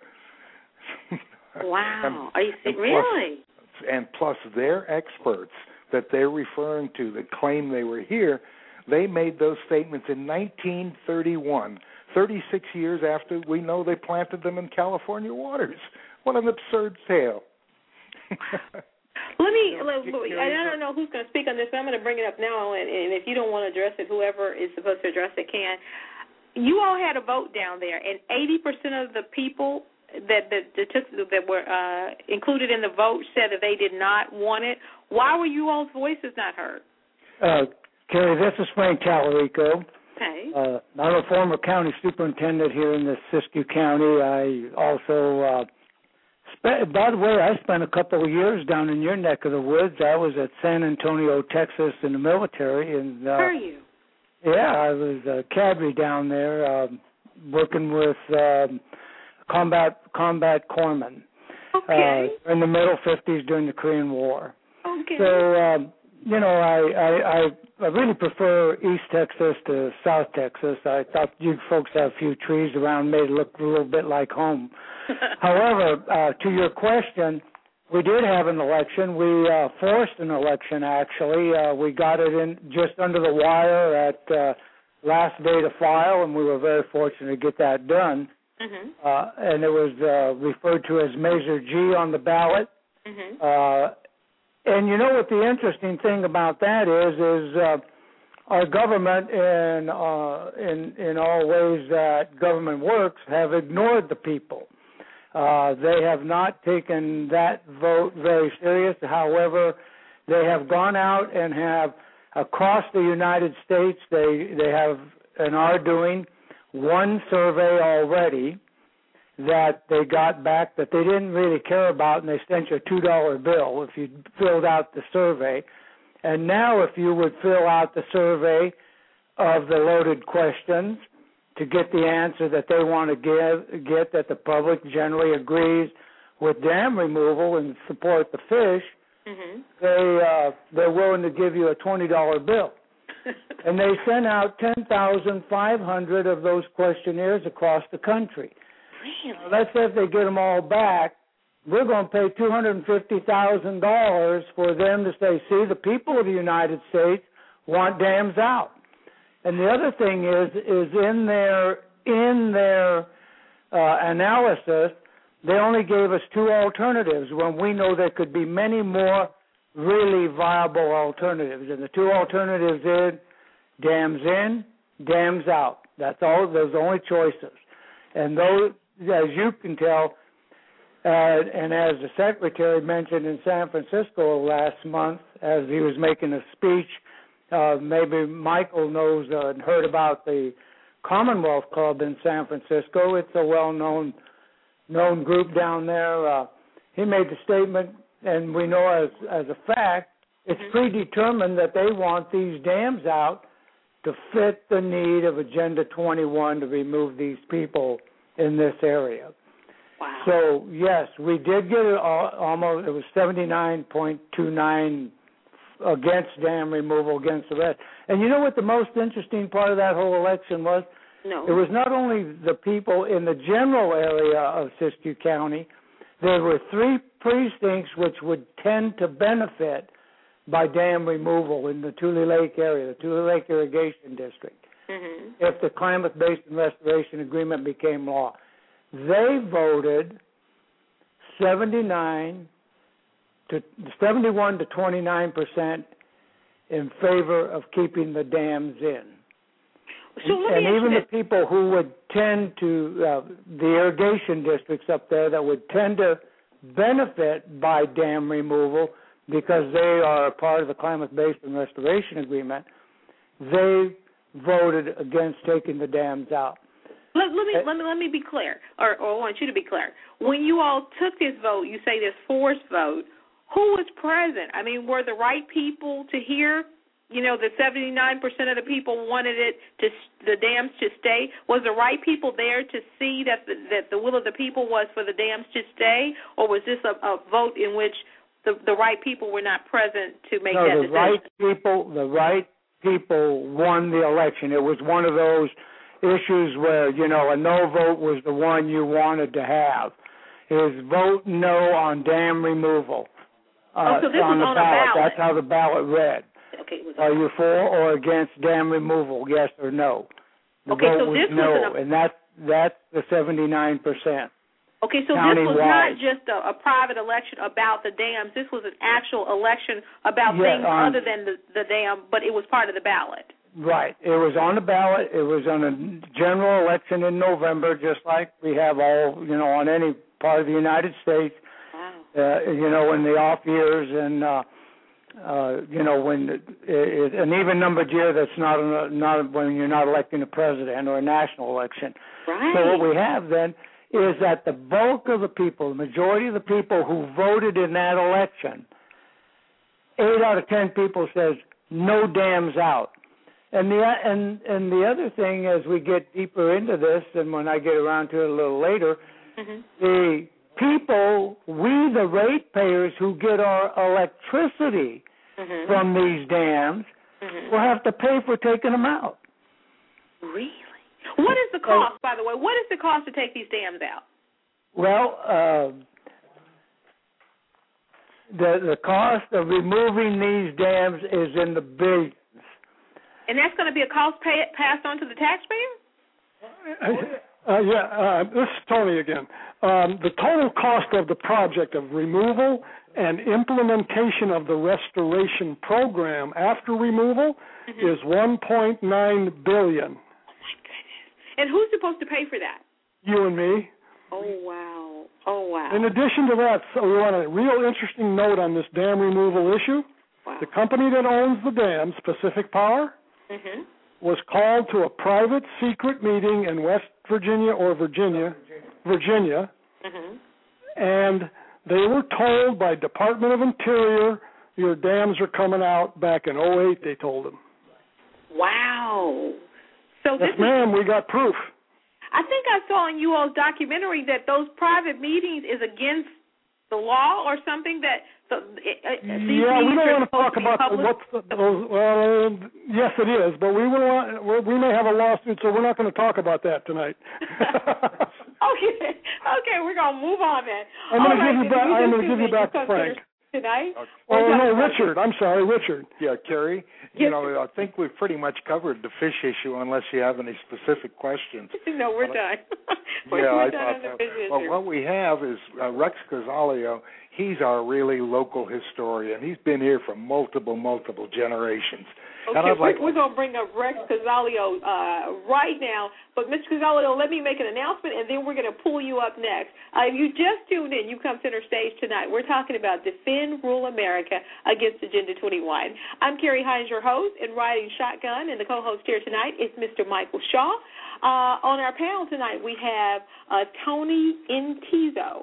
Speaker 3: Wow.
Speaker 4: and,
Speaker 3: Are you
Speaker 4: and
Speaker 3: really?
Speaker 4: Plus, and plus their experts that they're referring to that claim they were here, they made those statements in nineteen thirty-one, thirty-six years after we know they planted them in California waters. What an absurd tale.
Speaker 3: Let me, let, I don't know who's going to speak on this, but I'm going to bring it up now, and, and if you don't want to address it, whoever is supposed to address it can. You all had a vote down there, and eighty percent of the people that that, that, took, that were uh, included in the vote said that they did not want it. Why were you all's voices not heard?
Speaker 2: Uh, Carrie, this is Frank Talarico.
Speaker 3: Okay.
Speaker 2: Uh, I'm a former county superintendent here in the Siskiyou County. I also, uh, spent, by the way, I spent a couple of years down in your neck of the woods. I was at San Antonio, Texas in the military. And, uh,
Speaker 3: Where are you?
Speaker 2: Yeah, I was a cadre down there uh, working with um, combat combat corpsmen.
Speaker 3: Okay.
Speaker 2: Uh, in the middle fifties during the Korean War.
Speaker 3: Okay.
Speaker 2: So, um, you know, I, I, I, I really prefer East Texas to South Texas. I thought you folks have a few trees around, made it look a little bit like home. However, uh, to your question, we did have an election. We uh, forced an election, actually. Uh, we got it in just under the wire at uh, last day to file, and we were very fortunate to get that done. Mm-hmm. Uh, and it was uh, referred to as Measure G on the ballot. Mm-hmm. Uh, and you know what the interesting thing about that is, is uh, our government, in, uh, in, in all ways that government works, have ignored the people. Uh, they have not taken that vote very serious. However, they have gone out and have, across the United States, they, they have and are doing one survey already that they got back that they didn't really care about, and they sent you a two dollar bill if you filled out the survey. And now if you would fill out the survey of the loaded questions to get the answer that they want to give, get that the public generally agrees with dam removal and support the fish, mm-hmm. they, uh, they're willing to give you a twenty dollar bill. And they sent out ten thousand five hundred of those questionnaires across the country.
Speaker 3: Really?
Speaker 2: Now, let's say if they get them all back, we're going to pay two hundred fifty thousand dollars for them to say, see, the people of the United States want dams out. And the other thing is, is in their, in their uh, analysis, they only gave us two alternatives when we know there could be many more really viable alternatives. And the two alternatives is dams in, dams out. That's all. Those are the only choices. And those, as you can tell, uh, and as the Secretary mentioned in San Francisco last month, as he was making a speech, uh, maybe Michael knows uh, and heard about the Commonwealth Club in San Francisco. It's a well-known known group down there. Uh, he made the statement, and we know as as a fact, it's mm-hmm. predetermined that they want these dams out to fit the need of Agenda twenty-one to remove these people in this area.
Speaker 3: Wow.
Speaker 2: So, yes, we did get it almost, it was seventy-nine point two nine against dam removal against the rest. And you know what the most interesting part of that whole election was?
Speaker 3: No.
Speaker 2: It was not only the people in the general area of Siskiyou County, there were three precincts which would tend to benefit by dam removal in the Tule Lake area, the Tule Lake Irrigation District,
Speaker 3: mm-hmm.
Speaker 2: if the Klamath Basin Restoration Agreement became law. They voted seventy-nine to seventy-one to twenty-nine percent in favor of keeping the dams in.
Speaker 3: So let
Speaker 2: and
Speaker 3: me
Speaker 2: even
Speaker 3: ask
Speaker 2: the people who would tend to, uh, the irrigation districts up there that would tend to benefit by dam removal because they are a part of the Klamath Basin Restoration Agreement, they voted against taking the dams out.
Speaker 3: Let, let me let me let me be clear, or, or I want you to be clear. When you all took this vote, you say this forced vote. Who was present? I mean, were the right people to hear? You know, the seventy-nine percent of the people wanted it to the dams to stay. Was the right people there to see that the, that the will of the people was for the dams to stay, or was this a, a vote in which the the right people were not present to make
Speaker 2: no,
Speaker 3: that
Speaker 2: the
Speaker 3: decision?
Speaker 2: right people, the right people won the election. It was one of those issues where, you know, a no vote was the one you wanted to have. It was vote no on dam removal. Uh,
Speaker 3: oh, so this
Speaker 2: on
Speaker 3: was
Speaker 2: the
Speaker 3: on
Speaker 2: ballot.
Speaker 3: a ballot.
Speaker 2: That's how the ballot read.
Speaker 3: Okay, was
Speaker 2: Are you for or against dam removal? Yes or no? The
Speaker 3: okay,
Speaker 2: vote
Speaker 3: so
Speaker 2: was
Speaker 3: this
Speaker 2: no,
Speaker 3: was an,
Speaker 2: and that's that's the seventy-nine percent.
Speaker 3: Okay, so this was not just a, a private election about the dams. This was an actual election about
Speaker 2: yeah,
Speaker 3: things
Speaker 2: um,
Speaker 3: other than the, the dam, but it was part of the ballot.
Speaker 2: Right. It was on the ballot. It was on a general election in November, just like we have all, you know, on any part of the United States.
Speaker 3: Wow.
Speaker 2: Uh, you know, in the off years and, uh, uh, you know, when it, it, an even-numbered year that's not a, not when you're not electing a president or a national election.
Speaker 3: Right.
Speaker 2: So what we have then is that the bulk of the people, the majority of the people who voted in that election, eight out of ten people says no dams out. And the and and the other thing, as we get deeper into this, and when I get around to it a little later,
Speaker 3: mm-hmm.
Speaker 2: the people, we the ratepayers who get our electricity
Speaker 3: mm-hmm.
Speaker 2: from these dams,
Speaker 3: mm-hmm.
Speaker 2: will have to pay for taking them out.
Speaker 3: Really? What is the cost, by the way? What is the cost to take these dams out?
Speaker 2: Well, uh, the the cost of removing these dams is in the billions.
Speaker 3: And that's going to be a cost pay, passed on to the taxpayer?
Speaker 5: Uh, yeah, uh, this is Tony again. Um, the total cost of the project of removal and implementation of the restoration program after removal mm-hmm. is one point nine billion dollars.
Speaker 3: Oh, my goodness. And who's supposed to pay for that?
Speaker 5: You and me.
Speaker 3: Oh, wow. Oh, wow.
Speaker 5: In addition to that, so we want a real interesting note on this dam removal issue.
Speaker 3: Wow.
Speaker 5: The company that owns the dams, Pacific Power,
Speaker 3: mm-hmm.
Speaker 5: was called to a private secret meeting in West Virginia or Virginia, Virginia,
Speaker 3: mm-hmm.
Speaker 5: and they were told by Department of Interior, your dams are coming out back in oh eight, they told them.
Speaker 3: Wow. So
Speaker 5: yes,
Speaker 3: this
Speaker 5: ma'am,
Speaker 3: is,
Speaker 5: we got proof.
Speaker 3: I think I saw in you all's documentary that those private meetings is against the law or something that so, it, it,
Speaker 5: yeah, we don't want to talk about the, what's the, those, well, yes, it is, but we will. We may have a lawsuit, so we're not going to talk about that tonight.
Speaker 3: okay, okay, we're going to move on then.
Speaker 5: I'm going to give
Speaker 3: right,
Speaker 5: you back. I'm going to give you back to Frank.
Speaker 3: Tonight?
Speaker 5: Okay. Oh, no, Richard. I'm sorry, Richard.
Speaker 4: Yeah, Carrie, you know, I think we've pretty much covered the fish issue unless you have any specific questions.
Speaker 3: No, we're
Speaker 4: but,
Speaker 3: done. we're,
Speaker 4: yeah,
Speaker 3: we're
Speaker 4: I
Speaker 3: done
Speaker 4: thought
Speaker 3: on the
Speaker 4: so.
Speaker 3: fish
Speaker 4: Well,
Speaker 3: issue.
Speaker 4: what we have is uh, Rex Casalio. He's our really local historian. He's been here for multiple, multiple generations.
Speaker 3: Okay,
Speaker 4: and I'd like
Speaker 3: we're, we're going to bring up Rex Casalio uh, right now. But, Mister Casalio, let me make an announcement, and then we're going to pull you up next. Uh, if you just tuned in, you come center stage tonight. We're talking about Defend Rural America Against Agenda twenty-one. I'm Carrie Hines, your host, and riding shotgun, and the co-host here tonight is Mister Michael Shaw. Uh, on our panel tonight, we have uh, Tony Intizo.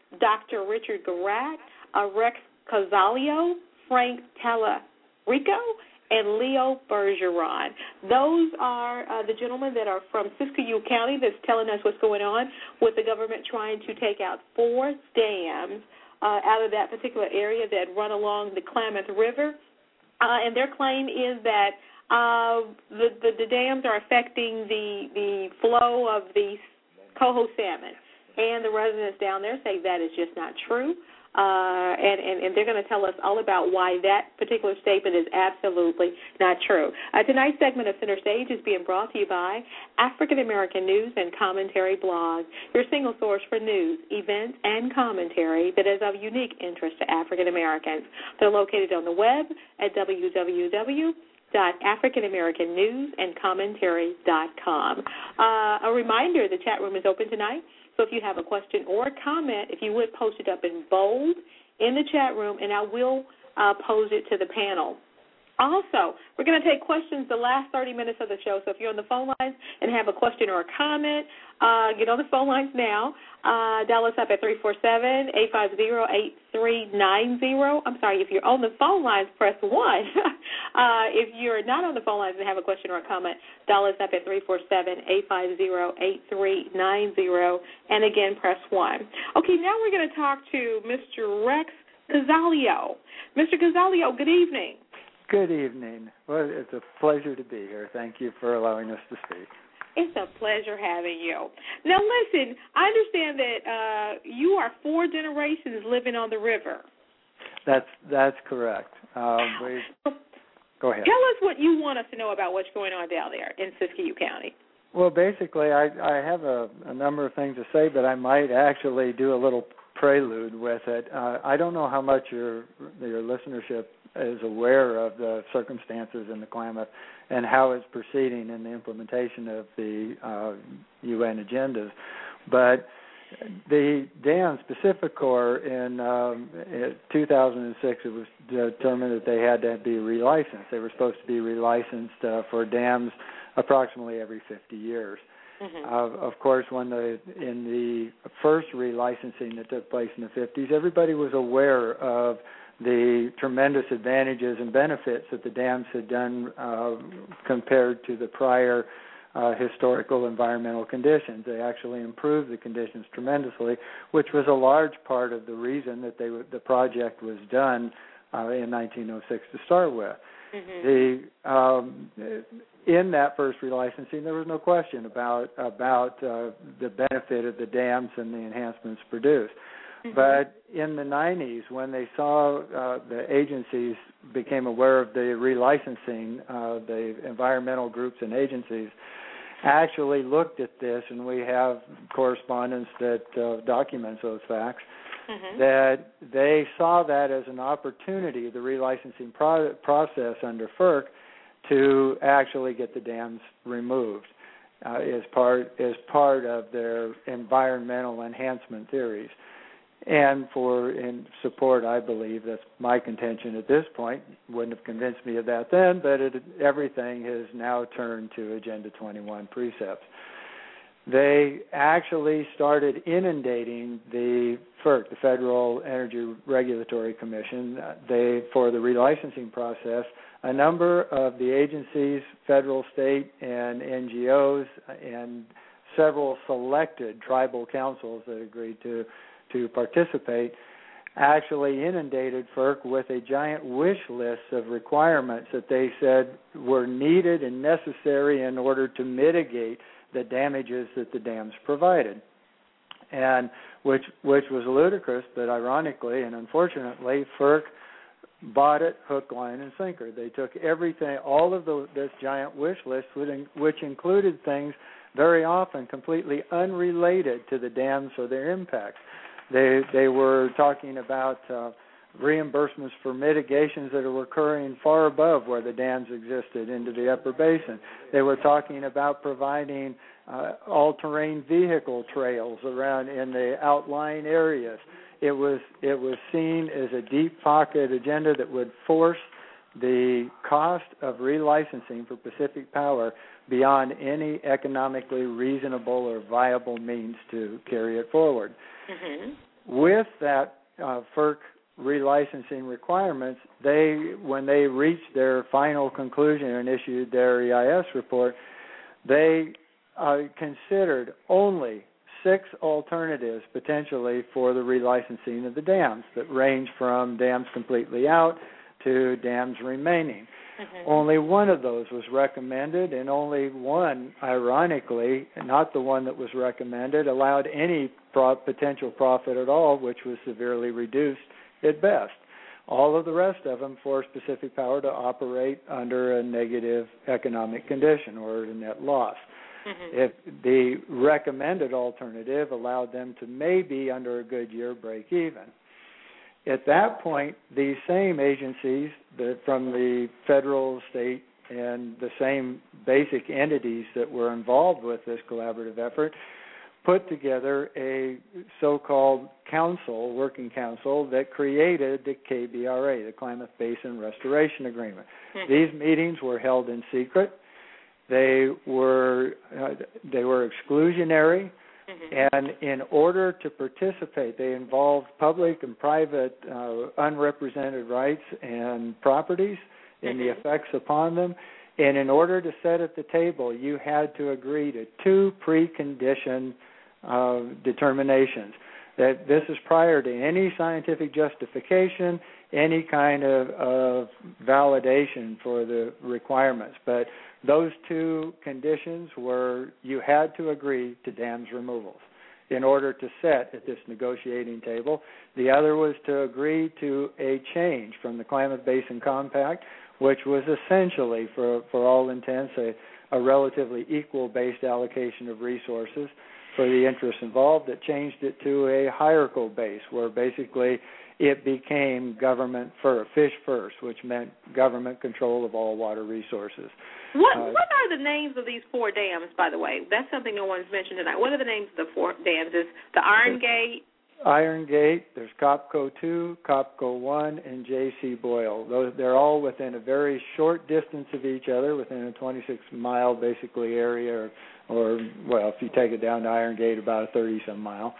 Speaker 3: Doctor Richard Garat, uh, Rex Casalio, Frank Tallarico, and Leo Bergeron. Those are uh, the gentlemen that are from Siskiyou County that's telling us what's going on with the government trying to take out four dams uh, out of that particular area that run along the Klamath River. Uh, and their claim is that uh, the, the, the dams are affecting the, the flow of the coho salmon. And the residents down there say that is just not true. Uh, and, and, and they're going to tell us all about why that particular statement is absolutely not true. Uh, tonight's segment of Center Stage is being brought to you by African American News and Commentary Blog, your single source for news, events, and commentary that is of unique interest to African Americans. They're located on the web at w w w dot african american news and commentary dot com. Uh, a reminder, the chat room is open tonight. So if you have a question or a comment, if you would post it up in bold in the chat room, and I will uh, pose it to the panel. Also, we're going to take questions the last thirty minutes of the show. So if you're on the phone lines and have a question or a comment, uh, get on the phone lines now. Uh, dial us up at three four seven, eight five zero, eight three nine zero. I'm sorry, if you're on the phone lines, press one. uh, if you're not on the phone lines and have a question or a comment, dial us up at three four seven, eight five zero, eight three nine zero. And again, press one. Okay, now we're going to talk to Mister Rex Casalio. Mister Casalio, good evening.
Speaker 6: Good evening. Well, it's a pleasure to be here. Thank you for allowing us to speak.
Speaker 3: It's a pleasure having you. Now, listen, I understand that uh, you are four generations living on the river.
Speaker 6: That's that's correct. Um, we, go ahead.
Speaker 3: Tell us what you want us to know about what's going on down there in Siskiyou County.
Speaker 6: Well, basically, I, I have a, a number of things to say, but I might actually do a little prelude with it. Uh, I don't know how much your your listenership is aware of the circumstances in the Klamath and how it's proceeding in the implementation of the uh, U N agendas, but the dams, Pacificor, in, um, in two thousand six, it was determined that they had to be relicensed. They were supposed to be relicensed uh, for dams approximately every fifty years. Mm-hmm. Uh, of course, when the in the first relicensing that took place in the fifties, everybody was aware of the tremendous advantages and benefits that the dams had done uh, compared to the prior uh, historical environmental conditions. They actually improved the conditions tremendously, which was a large part of the reason that they w- the project was done uh, in nineteen oh six to start with. Mm-hmm. The um, in that first relicensing, there was no question about about uh, the benefit of the dams and the enhancements produced. Mm-hmm. But in the nineties, when they saw uh, the agencies became aware of the relicensing, uh, the environmental groups and agencies actually looked at this, and we have correspondence that uh, documents those facts, mm-hmm. that they saw that as an opportunity, the relicensing pro- process under F E R C, to actually get the dams removed uh, as part as part of their environmental enhancement theories. And for in support, I believe, that's my contention at this point, wouldn't have convinced me of that then, but it, everything has now turned to Agenda twenty-one precepts. They actually started inundating the F E R C, the Federal Energy Regulatory Commission, they for the relicensing process. A number of the agencies, federal, state, and N G Os, and several selected tribal councils that agreed to to participate, actually inundated F E R C with a giant wish list of requirements that they said were needed and necessary in order to mitigate the damages that the dams provided, and which which was ludicrous, but ironically and unfortunately, F E R C bought it hook, line, and sinker. They took everything, all of the, this giant wish list, which included things very often completely unrelated to the dams or their impacts. They they were talking about uh, reimbursements for mitigations that are occurring far above where the dams existed into the upper basin. They were talking about providing uh, all-terrain vehicle trails around in the outlying areas. It was it was seen as a deep pocket agenda that would force the cost of relicensing for Pacific Power beyond any economically reasonable or viable means to carry it forward. Mm-hmm. with that uh, FERC relicensing requirements, they when they reached their final conclusion and issued their E I S report, they uh, considered only six alternatives potentially for the relicensing of the dams that range from dams completely out to dams remaining. Mm-hmm. Only one of those was recommended, and only one, ironically, not the one that was recommended, allowed any pro- potential profit at all, which was severely reduced at best. All of the rest of them forced Pacific Power to operate under a negative economic condition or a net loss. Mm-hmm. If the recommended alternative allowed them to maybe, under a good year, break even. At that point, these same agencies that from the federal, state, and the same basic entities that were involved with this collaborative effort put together a so-called council, working council, that created the K B R A, the Klamath Basin Restoration Agreement. Mm-hmm. These meetings were held in secret. They were uh, they were exclusionary. Mm-hmm. And in order to participate, they involved public and private uh, unrepresented rights and properties and mm-hmm. the effects upon them. And in order to sit at the table, you had to agree to two precondition uh, determinations. That this is prior to any scientific justification, any kind of, of validation for the requirements. But those two conditions were you had to agree to dams removals in order to sit at this negotiating table. The other was to agree to a change from the Klamath Basin Compact, which was essentially, for, for all intents, a, a relatively equal-based allocation of resources for the interests involved. That changed it to a hierarchical base, where basically it became government first, fish first, which meant government control of all water resources.
Speaker 3: What uh, What are the names of these four dams, by the way? That's something no one's mentioned tonight. What are the names of the four dams? Is the Iron Gate?
Speaker 6: Iron Gate, there's Copco two, Copco one, and J C Boyle. Those, they're all within a very short distance of each other, within a twenty-six mile basically area, or, or well, if you take it down to Iron Gate, about a thirty-some mile.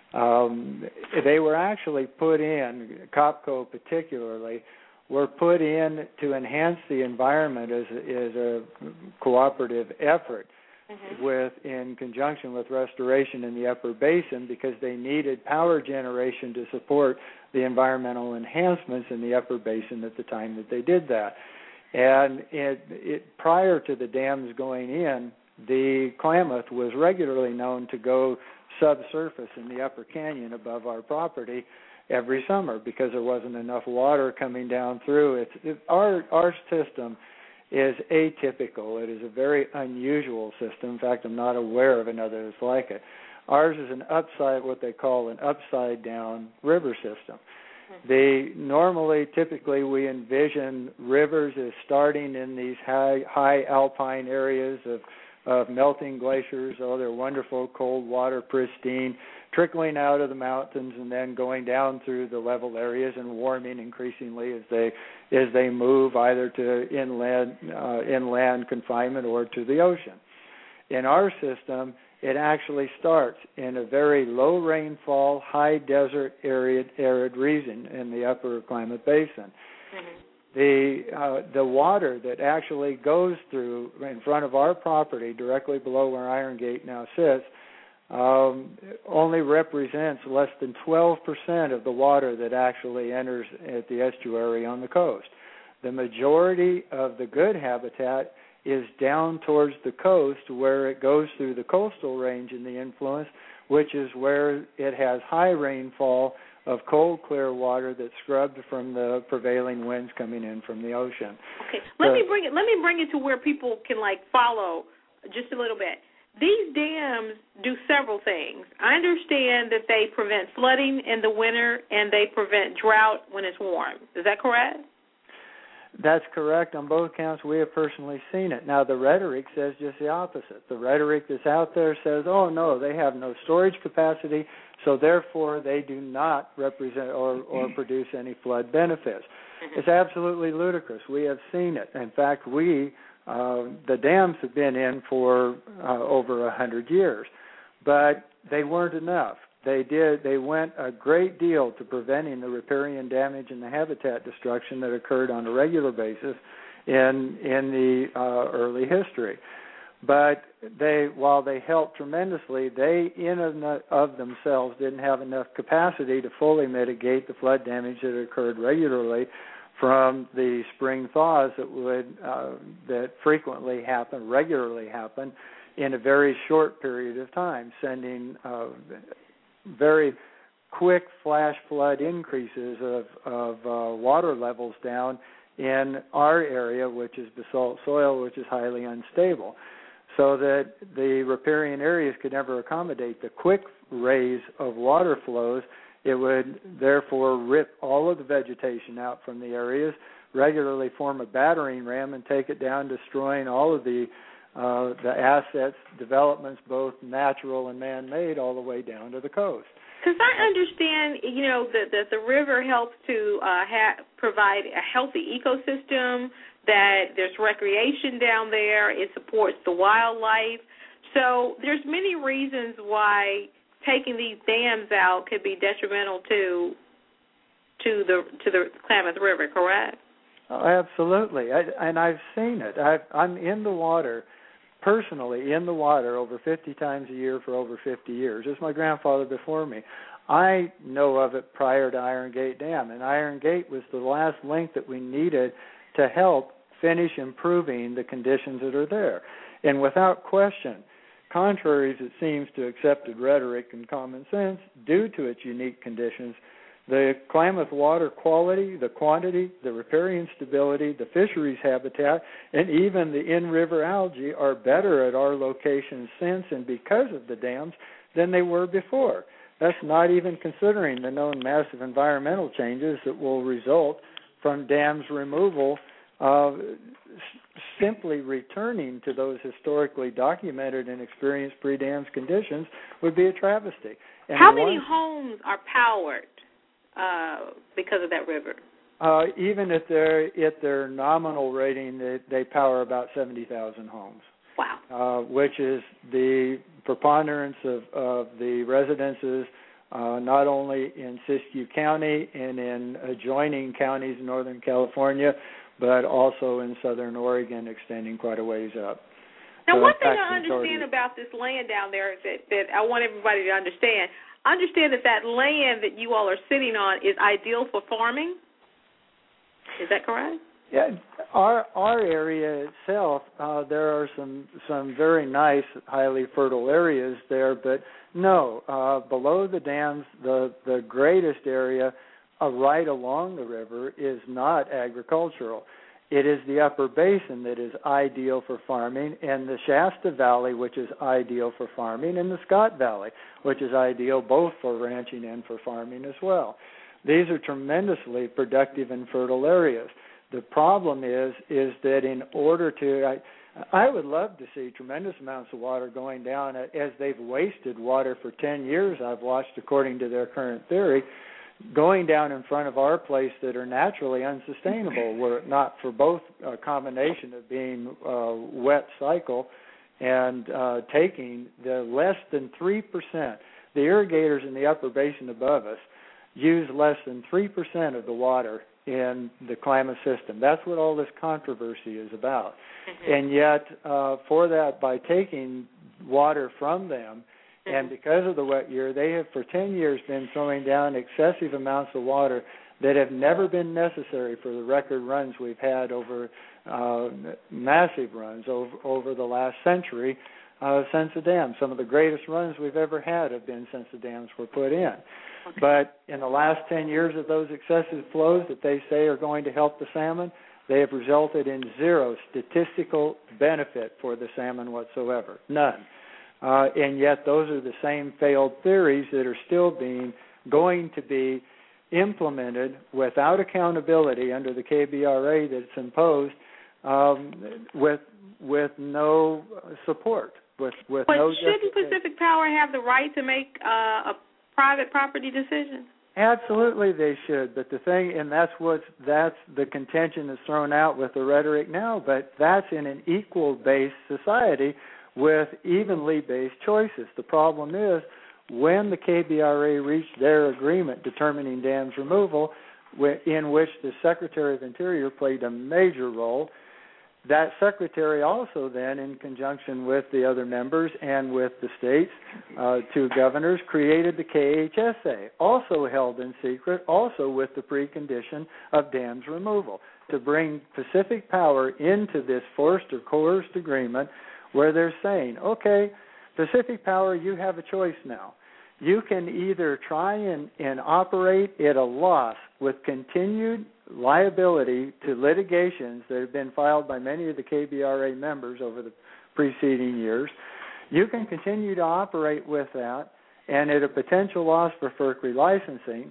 Speaker 6: Um, they were actually put in, Copco particularly, were put in to enhance the environment as, as a cooperative effort mm-hmm. with, in conjunction with restoration in the upper basin, because they needed power generation to support the environmental enhancements in the upper basin at the time that they did that. And it, it, prior to the dams going in, the Klamath was regularly known to go subsurface in the upper canyon above our property every summer because there wasn't enough water coming down through. It's, it, our, our system is atypical. It is a very unusual system. In fact, I'm not aware of another that's like it. Ours is an upside, what they call an upside-down river system. They normally, typically, we envision rivers as starting in these high, high alpine areas of of melting glaciers. Oh, they're wonderful, cold water, pristine, trickling out of the mountains and then going down through the level areas and warming increasingly as they as they move either to inland uh, inland confinement or to the ocean. In our system, it actually starts in a very low rainfall, high desert, arid, arid region in the upper Klamath Basin. Mm-hmm. The uh, the water that actually goes through in front of our property, directly below where Iron Gate now sits, um, only represents less than twelve percent of the water that actually enters at the estuary on the coast. The majority of the good habitat is down towards the coast, where it goes through the coastal range in the influence, which is where it has high rainfall of cold, clear water that's scrubbed from the prevailing winds coming in from the ocean.
Speaker 3: Okay, let so, me bring it. Let me bring it to where people can like follow just a little bit. These dams do several things. I understand that they prevent flooding in the winter and they prevent drought when it's warm. Is that correct?
Speaker 6: That's correct. On both counts, we have personally seen it. Now, the rhetoric says just the opposite. The rhetoric that's out there says, oh, no, they have no storage capacity, so therefore they do not represent or, or produce any flood benefits. It's absolutely ludicrous. We have seen it. In fact, we, uh, the dams have been in for uh, over one hundred years, but they weren't enough. they did. They went a great deal to preventing the riparian damage and the habitat destruction that occurred on a regular basis in in the uh, early history. But they, while they helped tremendously, they in and of themselves didn't have enough capacity to fully mitigate the flood damage that occurred regularly from the spring thaws that would uh, that frequently happen, regularly happen, in a very short period of time, sending uh, very quick flash flood increases of, of uh, water levels down in our area, which is basalt soil, which is highly unstable, so that the riparian areas could never accommodate the quick raise of water flows. It would therefore rip all of the vegetation out from the areas, regularly form a battering ram, and take it down, destroying all of the uh, the assets, developments, both natural and man-made, all the way down to the coast.
Speaker 3: Because I understand, you know, that, that the river helps to uh, ha- provide a healthy ecosystem, that there's recreation down there, it supports the wildlife. So there's many reasons why taking these dams out could be detrimental to to the to the Klamath River, correct?
Speaker 6: Oh, absolutely, I, and I've seen it. I've, I'm in the water, personally in the water, over fifty times a year for over fifty years. Just my grandfather before me. I know of it prior to Iron Gate Dam, and Iron Gate was the last link that we needed to help finish improving the conditions that are there. And without question, contrary as it seems to accepted rhetoric and common sense, due to its unique conditions, the Klamath water quality, the quantity, the riparian stability, the fisheries habitat, and even the in-river algae are better at our location since and because of the dams than they were before. That's not even considering the known massive environmental changes that will result from dams removal. Uh, simply returning to those historically documented and experienced pre-dams conditions would be a travesty. And
Speaker 3: How many
Speaker 6: one,
Speaker 3: homes are powered uh, because of that river?
Speaker 6: Uh, even at their at their nominal rating, they, they power about seventy thousand homes.
Speaker 3: Wow.
Speaker 6: Uh, which is the preponderance of, of the residences uh, not only in Siskiyou County and in adjoining counties in Northern California, but also in southern Oregon, extending quite a ways up.
Speaker 3: Now,
Speaker 6: so
Speaker 3: one thing I understand about this land down there that, that I want everybody to understand, I understand that that land that you all are sitting on is ideal for farming. Is that correct?
Speaker 6: Yeah, our our area itself, uh, there are some some very nice, highly fertile areas there, but no, uh, below the dams, the the greatest area uh, right along the river is not agricultural. It is the upper basin that is ideal for farming, and the Shasta Valley, which is ideal for farming, and the Scott Valley, which is ideal both for ranching and for farming as well. These are tremendously productive and fertile areas. The problem is, is that in order to, I, I would love to see tremendous amounts of water going down as they've wasted water for ten years, I've watched according to their current theory, going down in front of our place that are naturally unsustainable, were it not for both a combination of being uh, wet cycle and uh, taking the less than three percent. The irrigators in the upper basin above us use less than three percent of the water in the Klamath system. That's what all this controversy is about. Mm-hmm. And yet, uh, for that, by taking water from them, mm-hmm. and because of the wet year, they have for ten years been throwing down excessive amounts of water that have never been necessary for the record runs we've had over, uh, massive runs over, over the last century uh, since the dams. Some of the greatest runs we've ever had have been since the dams were put in. But in the last ten years of those excessive flows that they say are going to help the salmon, they have resulted in zero statistical benefit for the salmon whatsoever, none. Uh, and yet those are the same failed theories that are still being, going to be implemented without accountability under the K B R A that's imposed um, with with no support. With, with
Speaker 3: but
Speaker 6: no
Speaker 3: shouldn't Pacific Power have the right to make uh, a private property decisions?
Speaker 6: Absolutely, they should. But the thing, and that's what that's the contention that's thrown out with the rhetoric now. But that's in an equal-based society with evenly based choices. The problem is when the K B R A reached their agreement determining dams removal, in which the Secretary of Interior played a major role. That secretary also then, in conjunction with the other members and with the states, uh, two governors, created the K H S A, also held in secret, also with the precondition of dams removal, to bring Pacific Power into this forced or coerced agreement where they're saying, okay, Pacific Power, you have a choice now. You can either try and, and operate at a loss with continued liability to litigations that have been filed by many of the K B R A members over the preceding years. You can continue to operate with that and at a potential loss for FERC relicensing,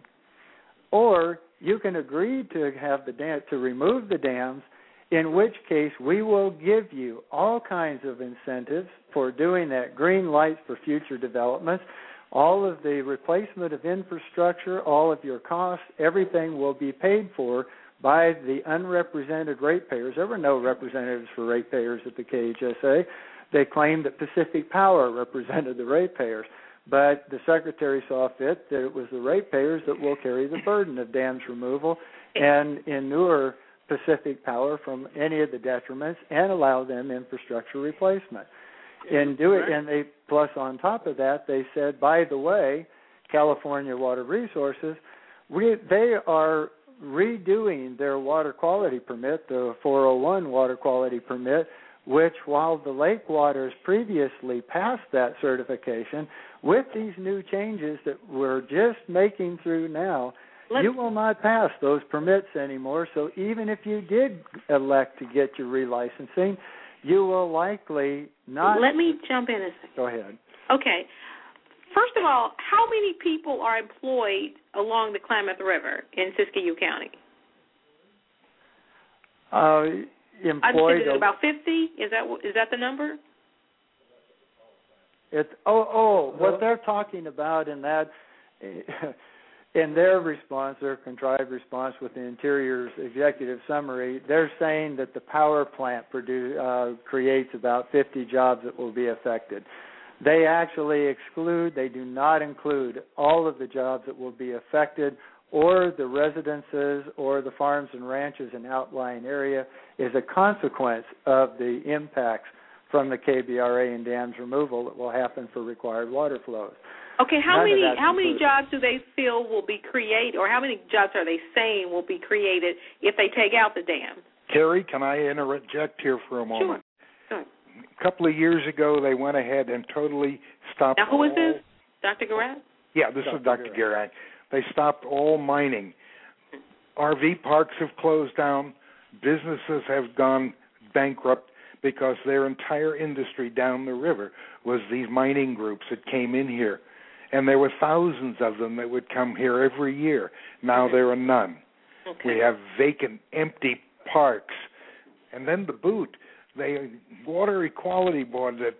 Speaker 6: or you can agree to have the dam, to remove the dams, in which case we will give you all kinds of incentives for doing that, green lights for future developments. All of the replacement of infrastructure, all of your costs, everything will be paid for by the unrepresented ratepayers. There were no representatives for ratepayers at the K H S A. They claimed that Pacific Power represented the ratepayers, but the Secretary saw fit that it was the ratepayers that will carry the burden of dams removal and inure Pacific Power from any of the detriments and allow them infrastructure replacement. And do it, and they plus on top of that, they said, by the way, California Water Resources, we they are redoing their water quality permit, the four oh one water quality permit, which while the lake waters previously passed that certification, with these new changes that we're just making through now, Let's, you will not pass those permits anymore. So even if you did elect to get your relicensing, you will likely not.
Speaker 3: Let me jump in a second.
Speaker 6: Go ahead. Okay.
Speaker 3: First of all, how many people are employed along the Klamath River in Siskiyou County?
Speaker 6: Uh, employed.
Speaker 3: Is it about fifty? Is that is that the number?
Speaker 6: It's oh oh what they're talking about in that. In their response, their contrived response with the Interior's executive summary, they're saying that the power plant produce, uh, creates about fifty jobs that will be affected. They actually exclude, they do not include all of the jobs that will be affected or the residences or the farms and ranches in outlying area is a consequence of the impacts from the K B R A and dams removal that will happen for required water flows.
Speaker 3: Okay, how None many how many included. jobs do they feel will be created, or how many jobs are they saying will be created if they take out the dam?
Speaker 4: Terry, can I interject here for a moment?
Speaker 3: Sure. Sure.
Speaker 4: A couple of years ago, they went ahead and totally stopped.
Speaker 3: Now, who is
Speaker 4: all...
Speaker 3: this? Doctor Garat?
Speaker 4: Yeah, this Doctor is Doctor Garat. They stopped all mining. R V parks have closed down. Businesses have gone bankrupt because their entire industry down the river was these mining groups that came in here. And there were thousands of them that would come here every year. Now there are none.
Speaker 3: Okay.
Speaker 4: We have vacant, empty parks. And then the boot, the Water Equality Board that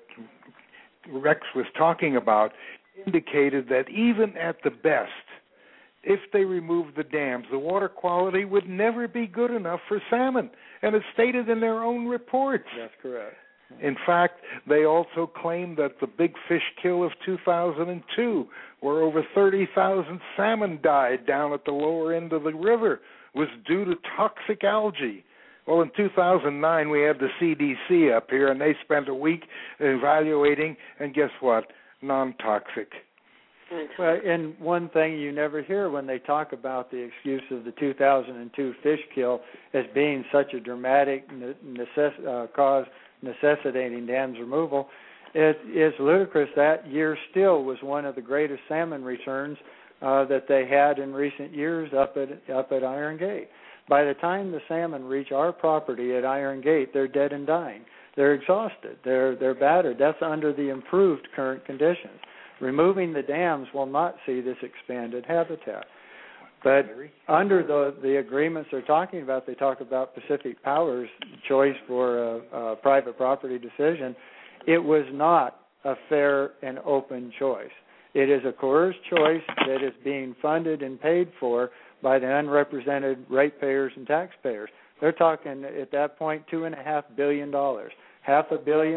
Speaker 4: Rex was talking about indicated that even at the best, if they removed the dams, the water quality would never be good enough for salmon. And it's stated in their own reports.
Speaker 6: That's correct.
Speaker 4: In fact, they also claim that the big fish kill of two thousand two, where over thirty thousand salmon died down at the lower end of the river, was due to toxic algae. Well, in two thousand nine, we had the C D C up here, and they spent a week evaluating, and guess what? Non-toxic.
Speaker 6: Well, and one thing you never hear when they talk about the excuse of the two thousand two fish kill as being such a dramatic necess- uh, cause necessitating dams removal, it is ludicrous. That year still was one of the greatest salmon returns uh, that they had in recent years up at up at Iron Gate. By the time the salmon reach our property at Iron Gate, they're dead and dying. They're exhausted. They're they're battered. That's under the improved current conditions. Removing the dams will not see this expanded habitat. But under the the agreements they're talking about, they talk about Pacific Power's choice for a, a private property decision. It was not a fair and open choice. It is a coerced choice that is being funded and paid for by the unrepresented ratepayers and taxpayers. They're talking at that point two and a half billion dollars, half a billion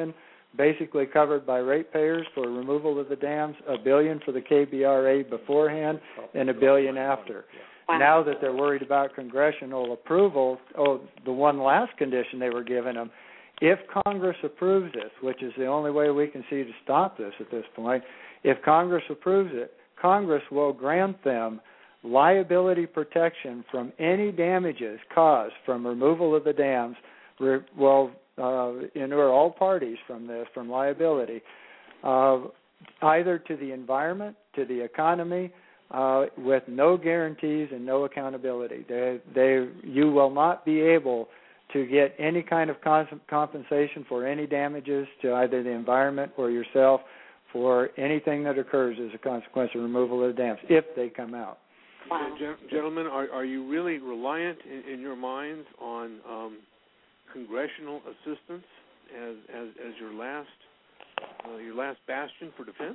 Speaker 6: basically covered by ratepayers for removal of the dams, a billion for the K B R A beforehand, and a billion after. Wow. Now that they're worried about congressional approval, oh, the one last condition they were giving them, if Congress approves this, which is the only way we can see to stop this at this point, if Congress approves it, Congress will grant them liability protection from any damages caused from removal of the dams, will uh, inure all parties from this, from liability, uh, either to the environment, to the economy, uh, with no guarantees and no accountability. They, they, you will not be able to get any kind of compensation for any damages to either the environment or yourself for anything that occurs as a consequence of removal of the dams, if they come out.
Speaker 3: Wow.
Speaker 1: Gen- gentlemen, are, are you really reliant in, in your minds on um, congressional assistance as, as, as your last uh, your last bastion for defense?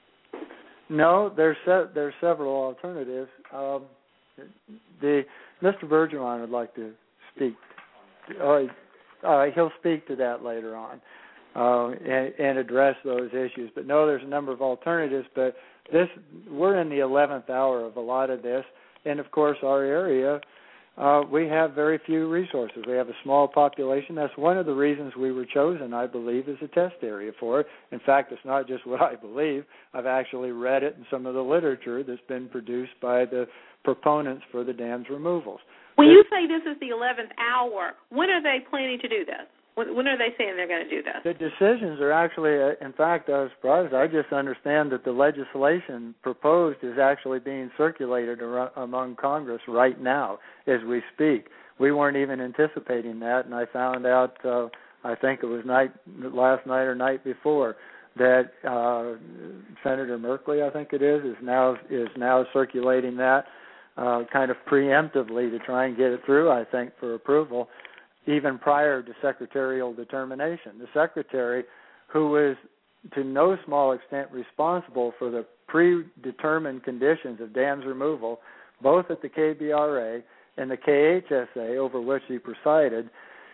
Speaker 6: No, there's se- there's several alternatives. Um, the Mister Bergeron would like to speak. Uh, uh, he'll speak to that later on uh, and, and address those issues. But no, there's a number of alternatives. But this, we're in the eleventh hour of a lot of this, and of course, our area, uh, we have very few resources. We have a small population. That's one of the reasons we were chosen, I believe, as a test area for it. In fact, it's not just what I believe. I've actually read it in some of the literature that's been produced by the proponents for the dam's removals.
Speaker 3: When you say this is the eleventh hour, when are they planning to do this? When, when are they saying they're going to do this?
Speaker 6: The decisions are actually, uh, in fact, I was surprised. I just understand that the legislation proposed is actually being circulated ar- among Congress right now as we speak. We weren't even anticipating that, and I found out, uh, I think it was night last night or night before, that uh, Senator Merkley, I think it is, is now is now circulating that. Uh, kind of preemptively to try and get it through, I think, for approval, even prior to secretarial determination. The secretary, who is to no small extent responsible for the predetermined conditions of dams removal, both at the K B R A and the K H S A, over which he presided,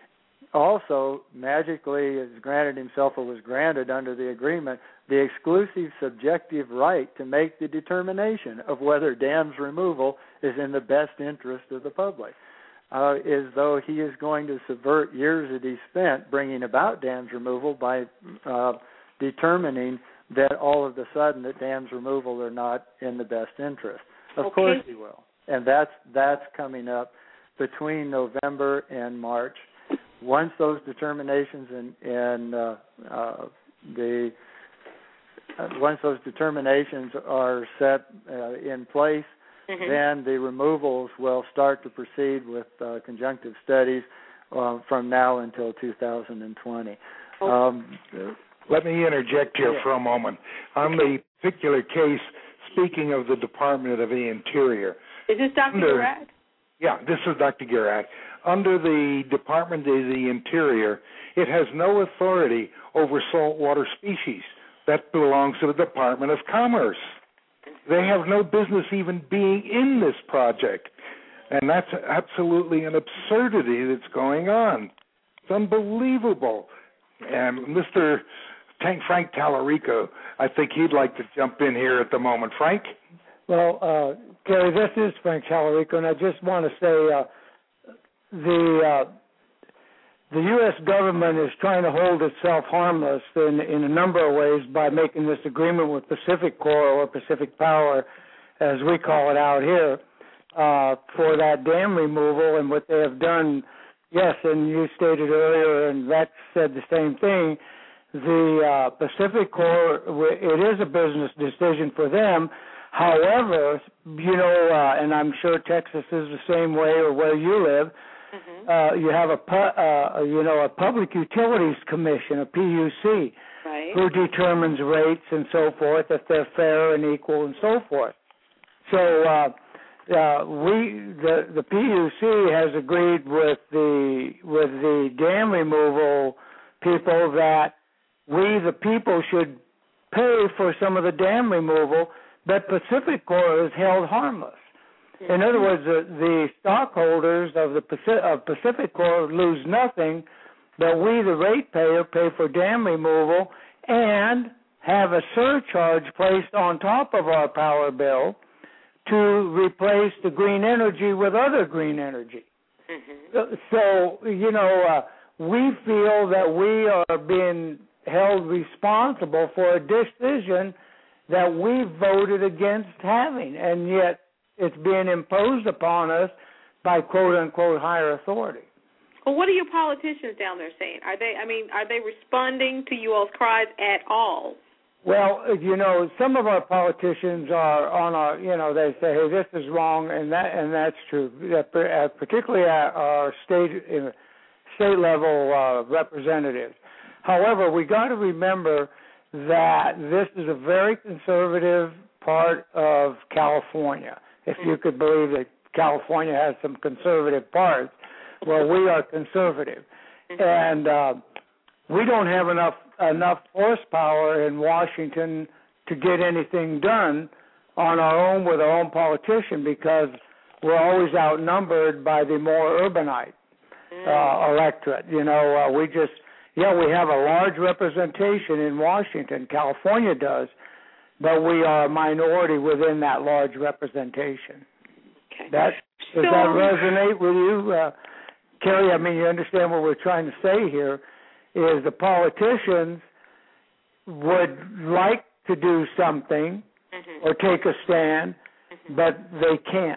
Speaker 6: also magically has granted himself, or was granted under the agreement, the exclusive subjective right to make the determination of whether dams removal is in the best interest of the public, uh, as though he is going to subvert years that he spent bringing about dams removal by uh, determining that all of a sudden that dams removal are not in the best interest. Of
Speaker 3: okay.
Speaker 6: course he will. And that's that's coming up between November and March. Once those determinations in, in uh, uh, the uh, once those determinations are set uh, in place, mm-hmm. then the removals will start to proceed with uh, conjunctive studies uh, from now until two thousand twenty.
Speaker 3: Oh.
Speaker 6: Um,
Speaker 4: Let me interject here yeah. for a moment. On the particular case, speaking of the Department of the Interior.
Speaker 3: Is this Doctor Gurat?
Speaker 4: Yeah, this is Doctor Gurat. Under the Department of the Interior, it has no authority over saltwater species. That belongs to the Department of Commerce. They have no business even being in this project. And that's absolutely an absurdity that's going on. It's unbelievable. And Mister Tank Frank Tallarico, I think he'd like to jump in here at the moment. Frank?
Speaker 2: Well, uh, Gary, this is Frank Tallarico, and I just want to say uh, the uh, the U S government is trying to hold itself harmless in, in a number of ways by making this agreement with Pacific Corps, or Pacific Power, as we call it out here, uh, for that dam removal. And what they have done, yes, and you stated earlier, and that said the same thing, the uh, Pacific Corps, it is a business decision for them. However, you know, uh, and I'm sure Texas is the same way, or where you live, mm-hmm. uh, you have a, pu- uh, you know, a Public Utilities Commission, a P U C,
Speaker 3: right.
Speaker 2: who determines rates and so forth, if they're fair and equal and so forth. So uh, uh, we, the, the P U C has agreed with the with the dam removal people that we, the people, should pay for some of the dam removal, but Pacific Corps is held harmless. Mm-hmm. In other words, the, the stockholders of the Pacific, of Pacific Corps lose nothing, that we, the ratepayer, pay for dam removal and have a surcharge placed on top of our power bill to replace the green energy with other green energy. Mm-hmm. So, you know, uh, we feel that we are being held responsible for a decision that we voted against having, and yet it's being imposed upon us by quote-unquote higher authority.
Speaker 3: Well, what are your politicians down there saying? Are they, I mean, are they responding to you all's cries at all?
Speaker 2: Well, you know, some of our politicians are on our, you know, they say, hey, this is wrong, and that and that's true, particularly at our state state level uh, representatives. However, we got to remember that this is a very conservative part of California. If you could believe that California has some conservative parts, well, we are conservative, and uh, we don't have enough enough horsepower in Washington to get anything done on our own with our own politician, because we're always outnumbered by the more urbanite uh, electorate. You know, uh, we just, yeah, we have a large representation in Washington, California does, but we are a minority within that large representation.
Speaker 3: Okay.
Speaker 2: That, does so, that resonate with you, uh, Kerry? I mean, you understand what we're trying to say here is the politicians would like to do something mm-hmm. or take a stand, mm-hmm. but they can't.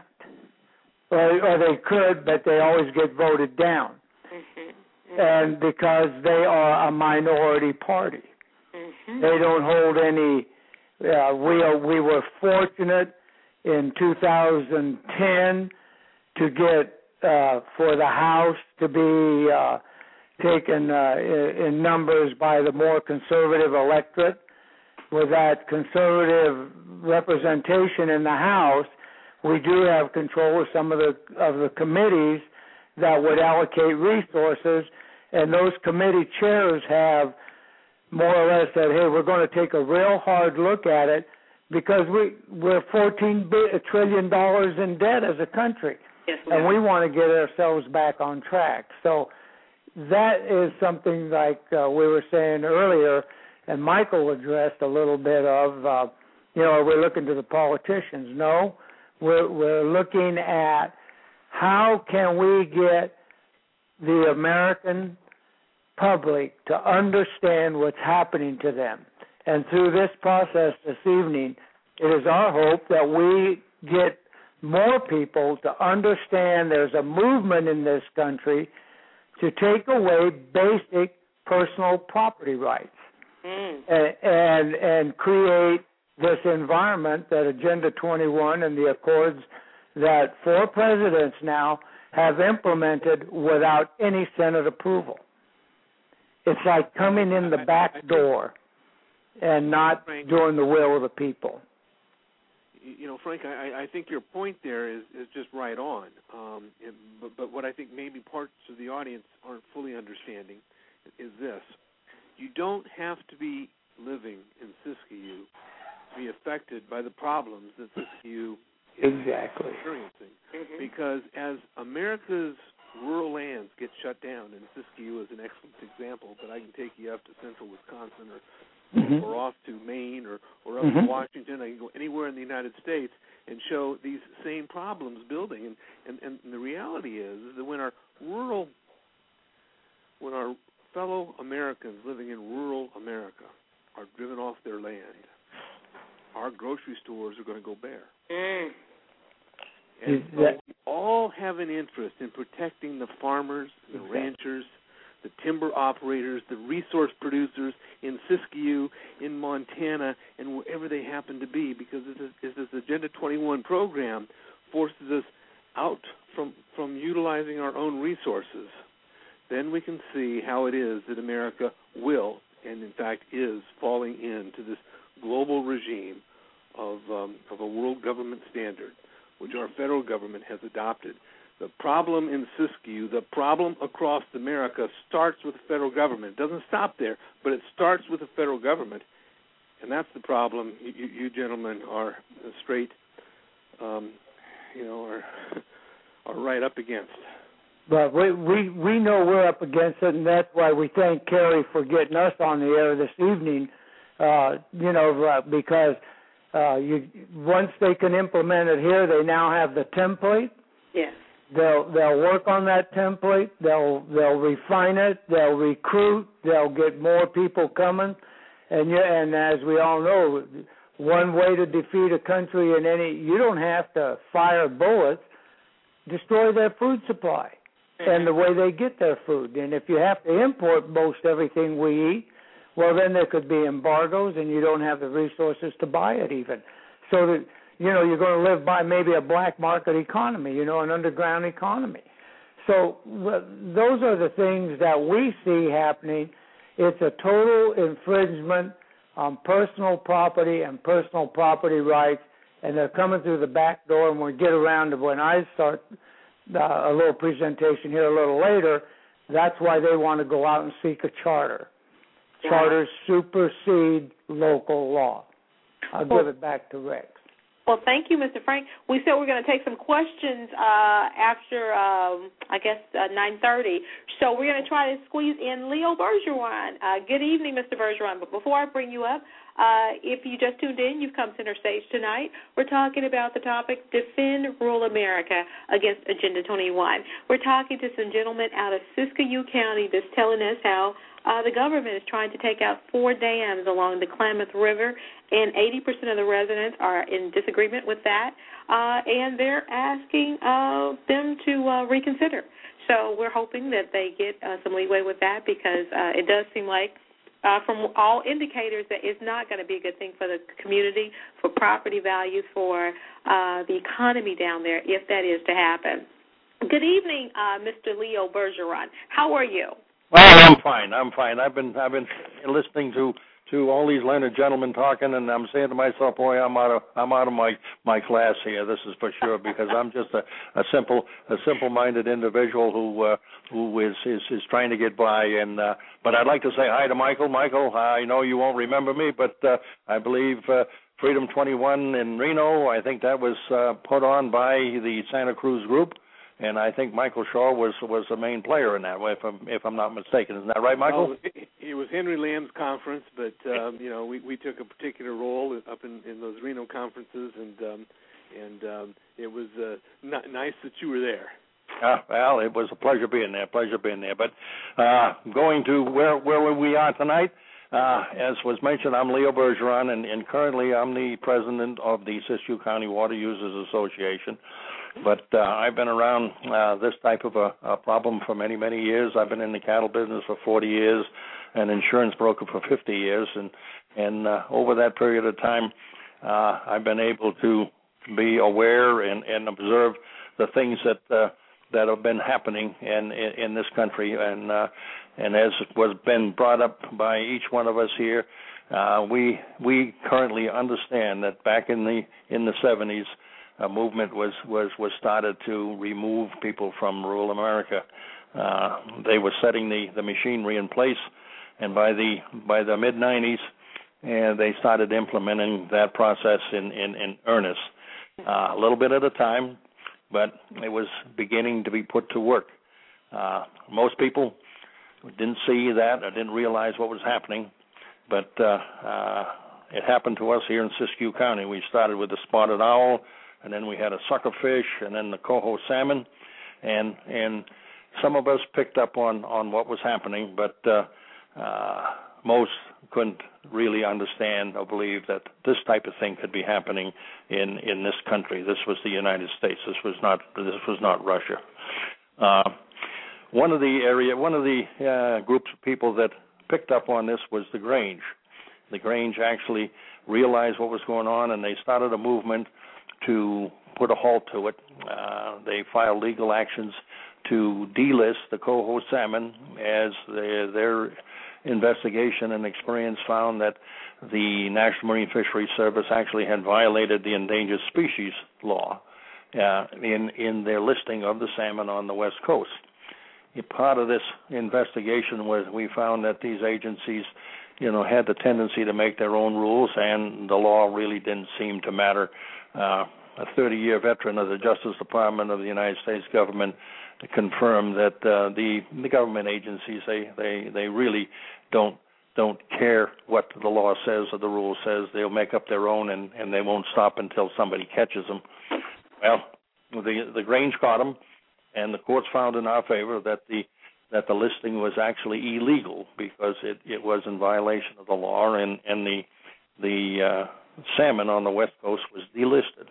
Speaker 2: Or, or they could, but they always get voted down. Mm-hmm. Mm-hmm. And because they are a minority party. Mm-hmm. They don't hold any, uh, we, are, we were fortunate in two thousand ten to get, uh, for the House to be uh, taken uh, in numbers by the more conservative electorate. With that conservative representation in the House, we do have control of some of the of the committees that would allocate resources, and those committee chairs have more or less said, hey, we're going to take a real hard look at it because we, we're fourteen trillion dollars in debt as a country,
Speaker 3: yes,
Speaker 2: and we want to get ourselves back on track. So that is something like uh, we were saying earlier, and Michael addressed a little bit of, uh, you know, are we looking to the politicians? No, we're, we're looking at how can we get the American public to understand what's happening to them. And through this process this evening, it is our hope that we get more people to understand there's a movement in this country to take away basic personal property rights mm. and, and and create this environment that Agenda twenty-one and the accords that four presidents now have implemented without any Senate approval. It's like coming in the back door and not doing the will of the people.
Speaker 1: You know, Frank, I, I think your point there is, is just right on. Um, it, but, but what I think maybe parts of the audience aren't fully understanding is this. You don't have to be living in Siskiyou to be affected by the problems that Siskiyou is
Speaker 2: exactly.
Speaker 1: experiencing. Mm-hmm. Because as America's rural lands get shut down, and Siskiyou is an excellent example, but I can take you up to central Wisconsin or Mm-hmm. or off to Maine or, or up
Speaker 2: mm-hmm.
Speaker 1: to Washington. I can go anywhere in the United States and show these same problems building. And, and, and the reality is that when our rural, when our fellow Americans living in rural America are driven off their land, our grocery stores are going to go bare.
Speaker 3: Mm.
Speaker 1: And so we all have an interest in protecting the farmers, the exactly. ranchers, the timber operators, the resource producers in Siskiyou, in Montana, and wherever they happen to be, because this, is, this Agenda twenty-one program forces us out from, from utilizing our own resources. Then we can see how it is that America will, and in fact is, falling into this global regime of, um, of a world government standard, which our federal government has adopted. The problem in Siskiyou, the problem across America starts with the federal government. It doesn't stop there, but it starts with the federal government, and that's the problem you, you gentlemen are straight, um, you know, are, are right up against.
Speaker 2: But we, we, we know we're up against it, and that's why we thank Kerry for getting us on the air this evening, uh, you know, uh, because uh, you, once they can implement it here, they now have the template.
Speaker 3: Yes.
Speaker 2: They'll they'll work on that template. They'll they'll refine it. They'll recruit. They'll get more people coming, and you, and as we all know, one way to defeat a country in any, you don't have to fire bullets. Destroy their food supply and the way they get their food. And if you have to import most everything we eat, well, then there could be embargoes, and you don't have the resources to buy it even. So that, you know, you're going to live by maybe a black market economy, you know, an underground economy. So those are the things that we see happening. It's a total infringement on personal property and personal property rights, and they're coming through the back door. And when we get around to when I start uh, a little presentation here a little later, that's why they want to go out and seek a charter. Yeah. Charters supersede local law. I'll well, give it back to Rex.
Speaker 3: Well, thank you, Mister Frank. We said we're going to take some questions uh, after, um, I guess, uh, nine thirty. So we're going to try to squeeze in Leo Bergeron. Uh, good evening, Mister Bergeron. But before I bring you up, uh, if you just tuned in, you've come center stage tonight. We're talking about the topic, Defend Rural America Against Agenda twenty-one. We're talking to some gentlemen out of Siskiyou County that's telling us how Uh, the government is trying to take out four dams along the Klamath River, and eighty percent of the residents are in disagreement with that, uh, and they're asking uh, them to uh, reconsider. So we're hoping that they get uh, some leeway with that, because uh, it does seem like, uh, from all indicators, that it's not going to be a good thing for the community, for property values, for uh, the economy down there, if that is to happen. Good evening, uh, Mister Leo Bergeron. How are you?
Speaker 7: Well, I'm fine. I'm fine. I've been I've been listening to, to all these learned gentlemen talking, and I'm saying to myself, boy, I'm out of I'm out of my, my class here. This is for sure, because I'm just a, a simple a simple-minded individual who uh, who is, is is trying to get by. And uh, but I'd like to say hi to Michael. Michael, I know you won't remember me, but uh, I believe uh, Freedom twenty-one in Reno, I think that was uh, put on by the Santa Cruz group. And I think Michael Shaw was was the main player in that, if I'm if I'm not mistaken. Isn't that right, Michael?
Speaker 1: Oh, it was Henry Lamb's conference, but um, you know we, we took a particular role up in, in those Reno conferences, and um, and um, it was uh, n- nice that you were there.
Speaker 7: Uh, well, it was a pleasure being there. Pleasure being there. But uh, going to where where we are tonight, uh, as was mentioned, I'm Leo Bergeron, and, and currently I'm the president of the Siskiyou County Water Users Association. But uh, I've been around uh, this type of a, a problem for many, many years. I've been in the cattle business for forty years, an insurance broker for fifty years, and and uh, over that period of time, uh, I've been able to be aware and, and observe the things that uh, that have been happening in in, in this country, and uh, and as was been brought up by each one of us here, uh, we we currently understand that back in the in the seventies. A movement was, was, was started to remove people from rural America. Uh, they were setting the, the machinery in place, and by the by the mid nineties, uh, they started implementing that process in, in, in earnest, uh, a little bit at a time, but it was beginning to be put to work. Uh, most people didn't see that or didn't realize what was happening, but uh, uh, it happened to us here in Siskiyou County. We started with the spotted owl, and then we had a suckerfish, and then the coho salmon, and and some of us picked up on, on what was happening, but uh, uh, most couldn't really understand or believe that this type of thing could be happening in, in this country. This was the United States. This was not this was not Russia. Uh, one of the area, one of the uh, groups of people that picked up on this was the Grange. The Grange actually realized what was going on, and they started a movement to put a halt to it. Uh, they filed legal actions to delist the coho salmon, as their, their investigation and experience found that the National Marine Fisheries Service actually had violated the endangered species law uh, in, in their listing of the salmon on the West Coast. A part of this investigation was we found that these agencies, you know, had the tendency to make their own rules, and the law really didn't seem to matter Uh, a thirty-year veteran of the Justice Department of the United States government, confirmed that uh, the the government agencies they, they, they really don't don't care what the law says or the rule says. They'll make up their own, and, and they won't stop until somebody catches them. Well, the the Grange caught them, and the courts found in our favor that the that the listing was actually illegal because it, it was in violation of the law, and, and the the uh, salmon on the West Coast was delisted.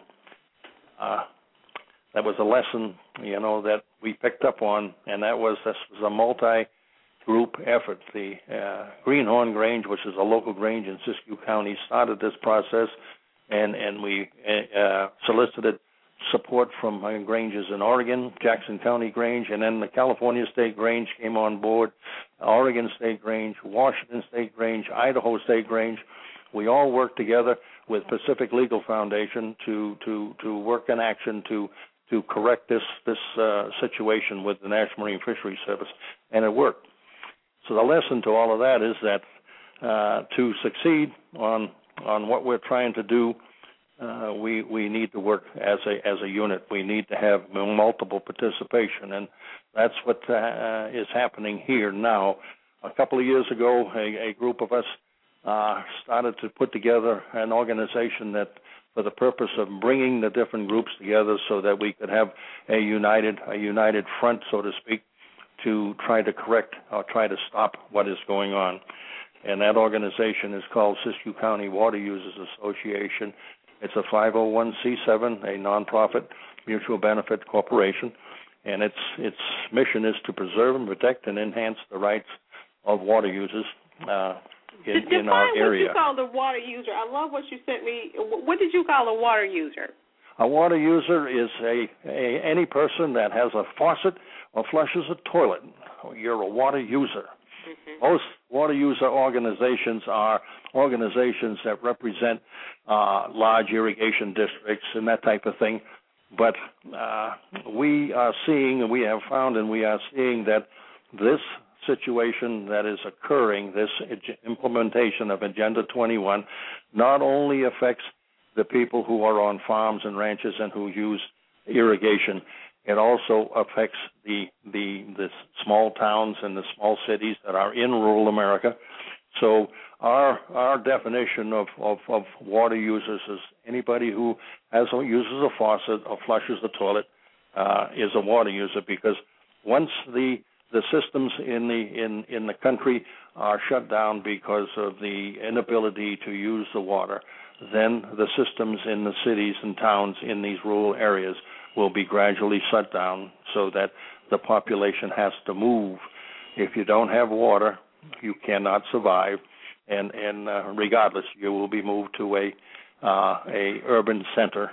Speaker 7: Uh, that was a lesson, you know, that we picked up on, and that was this was a multi group effort. The uh, Greenhorn Grange, which is a local grange in Siskiyou County, started this process, and, and we uh, solicited support from uh, granges in Oregon, Jackson County Grange, and then the California State Grange came on board, Oregon State Grange, Washington State Grange, Idaho State Grange. We all worked together with Pacific Legal Foundation to, to, to work in action to to correct this, this uh, situation with the National Marine Fisheries Service, and it worked. So the lesson to all of that is that uh, to succeed on on what we're trying to do, uh, we we need to work as a as a unit. We need to have multiple participation, and that's what uh, is happening here now. A couple of years ago, a, a group of us uh, started to put together an organization that, for the purpose of bringing the different groups together, so that we could have a united a united front, so to speak, to try to correct or try to stop what is going on. And that organization is called Siskiyou County Water Users Association. It's a five oh one c seven, a nonprofit mutual benefit corporation, and its its mission is to preserve and protect and enhance the rights of water users uh, in,
Speaker 3: Define
Speaker 7: in our area.
Speaker 3: What you call the water user. I love what you sent me. What did you call a water user?
Speaker 7: A water user is a, a any person that has a faucet or flushes a toilet. You're a water user. Mm-hmm. Most water user organizations are organizations that represent uh, large irrigation districts and that type of thing. But uh, we are seeing, and we have found, and we are seeing that this situation that is occurring, this implementation of Agenda twenty-one, not only affects the people who are on farms and ranches and who use irrigation, it also affects the the the small towns and the small cities that are in rural America. So our our definition of, of, of water users is anybody who has uses a faucet or flushes the toilet uh, is a water user, because once the the systems in the in, in the country are shut down because of the inability to use the water, then the systems in the cities and towns in these rural areas will be gradually shut down, so that the population has to move. If you don't have water, you cannot survive, and and uh, regardless, you will be moved to a uh, a urban center.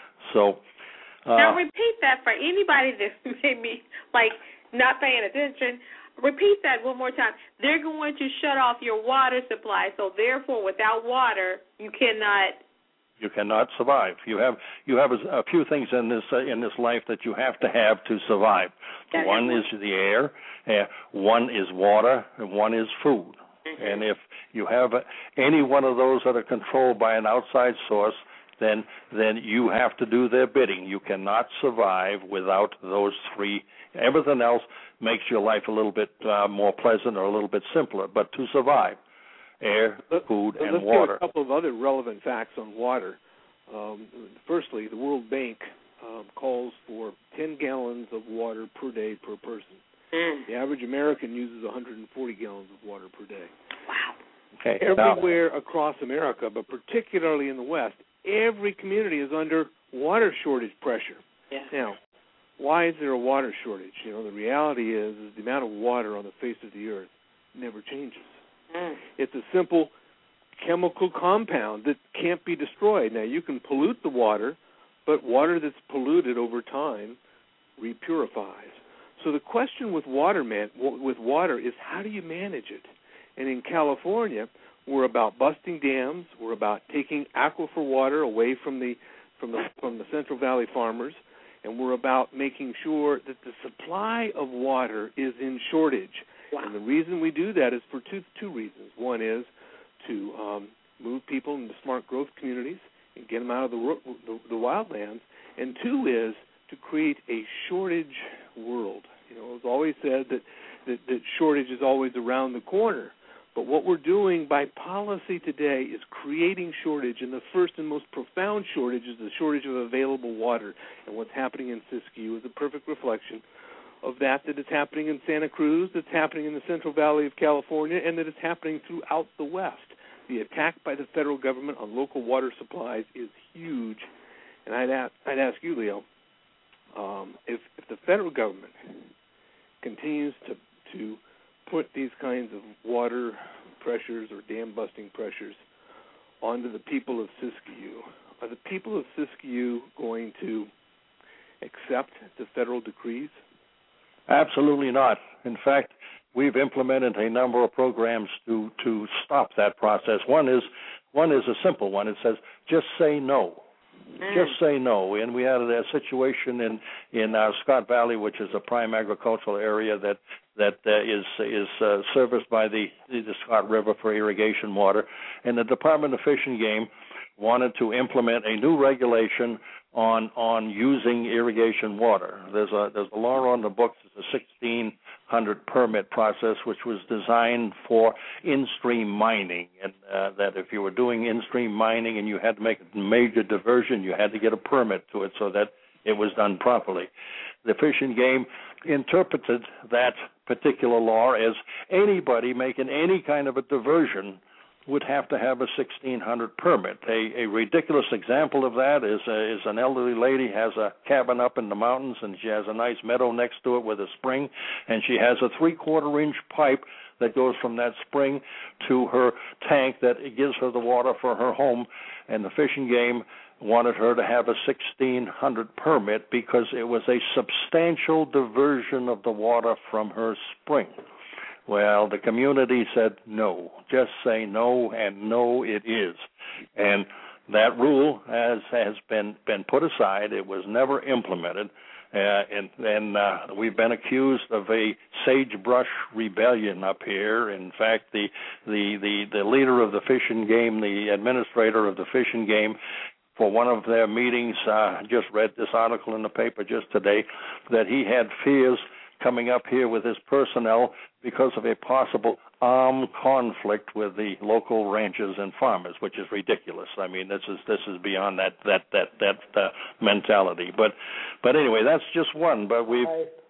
Speaker 7: So uh,
Speaker 3: now repeat that for anybody that may be like not paying attention. Repeat that one more time. They're going to shut off your water supply, so therefore, without water, you cannot.
Speaker 7: You cannot survive. You have you have a, a few things in this uh, in this life that you have to have to survive.
Speaker 3: That
Speaker 7: one is the air, uh, one is water, and one is food. Mm-hmm. And if you have uh, any one of those that are controlled by an outside source, then then you have to do their bidding. You cannot survive without those three. Everything else makes your life a little bit uh, more pleasant or a little bit simpler. But to survive, air, food,
Speaker 1: Let,
Speaker 7: and
Speaker 1: let's
Speaker 7: water.
Speaker 1: Let's a couple of other relevant facts on water. Um, firstly, the World Bank um, calls for ten gallons of water per day per person. Mm. The average American uses one hundred forty gallons of water per day.
Speaker 3: Wow.
Speaker 7: Okay.
Speaker 1: Everywhere now, across America, but particularly in the West, every community is under water shortage pressure.
Speaker 3: Yeah.
Speaker 1: Now, why is there a water shortage? You know, the reality is, is the amount of water on the face of the earth never changes. Mm. It's a simple chemical compound that can't be destroyed. Now, you can pollute the water, but water that's polluted over time repurifies. So the question with water, man, with water is, how do you manage it? And in California, we're about busting dams. We're about taking aquifer water away from the from the from the Central Valley farmers, and we're about making sure that the supply of water is in shortage. Wow. And the reason we do that is for two two reasons. One is to um, move people into smart growth communities, and get them out of the, the, the wildlands. And two is to create a shortage world. You know, it's always said that, that, that shortage is always around the corner. But what we're doing by policy today is creating shortage, and the first and most profound shortage is the shortage of available water. And what's happening in Siskiyou is a perfect reflection of that that is happening in Santa Cruz, that's happening in the Central Valley of California, and that is happening throughout the West. The attack by the federal government on local water supplies is huge. And I'd ask, I'd ask you, Leo, um, if, if the federal government continues to to put these kinds of water pressures or dam-busting pressures onto the people of Siskiyou, are the people of Siskiyou going to accept the federal decrees?
Speaker 7: Absolutely not. In fact, we've implemented a number of programs to, to stop that process. One is one is a simple one. It says, just say no. Mm. Just say no. And we had a situation in in uh, Scott Valley, which is a prime agricultural area that that uh, is is uh, serviced by the the Scott River for irrigation water. And the Department of Fish and Game wanted to implement a new regulation on on using irrigation water. There's a there's a law on the books. It's a sixteen hundred permit process, which was designed for in-stream mining, and uh, that if you were doing in-stream mining and you had to make a major diversion, you had to get a permit to it so that it was done properly. The Fish and Game interpreted that particular law as anybody making any kind of a diversion would have to have a sixteen hundred permit. A, a ridiculous example of that is uh, is an elderly lady has a cabin up in the mountains, and she has a nice meadow next to it with a spring, and she has a three-quarter inch pipe that goes from that spring to her tank that gives her the water for her home, and the Fish and Game wanted her to have a sixteen hundred permit because it was a substantial diversion of the water from her spring. Well, the community said no. Just say no, and no it is. And that rule has has been, been put aside. It was never implemented. Uh, and and uh, we've been accused of a sagebrush rebellion up here. In fact, the, the, the, the leader of the Fish and Game, the administrator of the Fish and Game, for one of their meetings, uh, just read this article in the paper just today, that he had fears coming up here with his personnel because of a possible armed conflict with the local ranchers and farmers, which is ridiculous. I mean, this is this is beyond that that that that uh, mentality. But but anyway, that's just one. But we've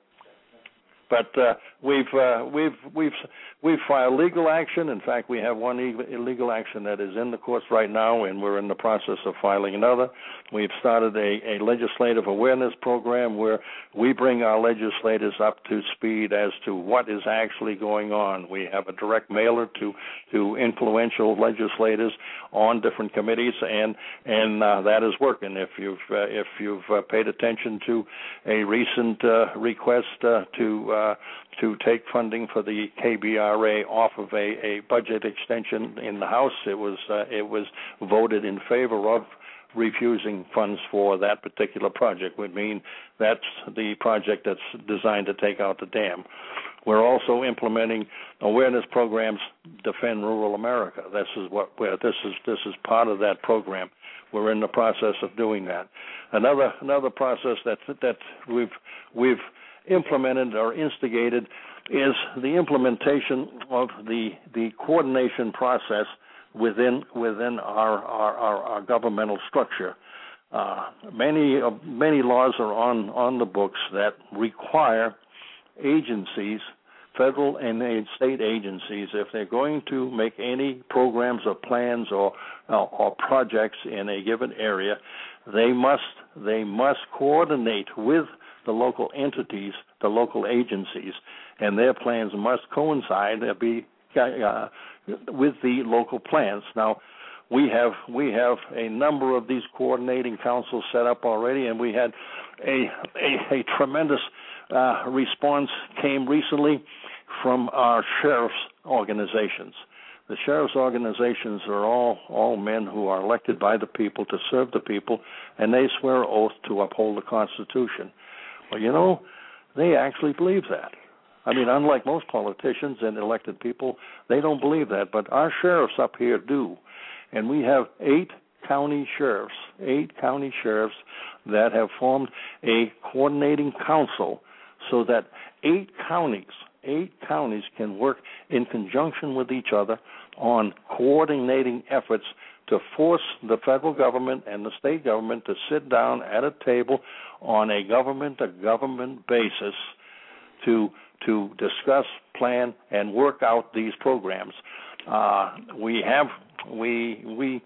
Speaker 7: but uh, we've uh, we've we've we've filed legal action. In fact, we have one illegal action that is in the courts right now, and we're in the process of filing another. We've started a, a legislative awareness program where we bring our legislators up to speed as to what is actually going on. We have a direct mailer to to influential legislators on different committees, and and uh, that is working. If you've uh, if you've uh, paid attention to a recent uh, request uh, to uh, to take funding for the K B R A off of a, a budget extension in the House, it was uh, it was voted in favor of refusing funds for that particular project. Would mean that's the project that's designed to take out the dam. We're also implementing awareness programs, Defend Rural America. This is what we're, this is this is part of that program. We're in the process of doing that. Another another process that that we've we've implemented or instigated is the implementation of the the coordination process within within our our, our, our governmental structure. Uh, many uh, many laws are on, on the books that require agencies, federal and state agencies, if they're going to make any programs or plans or uh, or projects in a given area, they must they must coordinate with the local entities, the local agencies, and their plans must coincide uh, be uh, with the local plans. Now, we have we have a number of these coordinating councils set up already, and we had a a, a tremendous uh, response came recently from our sheriff's organizations. The sheriff's organizations are all all men who are elected by the people to serve the people, and they swear oath to uphold the Constitution. Well, you know, they actually believe that. I mean, unlike most politicians and elected people, they don't believe that, but our sheriffs up here do. And we have eight county sheriffs, eight county sheriffs that have formed a coordinating council so that eight counties, eight counties can work in conjunction with each other on coordinating efforts to force the federal government and the state government to sit down at a table on a government-to-government basis to to discuss, plan, and work out these programs. Uh, we have we we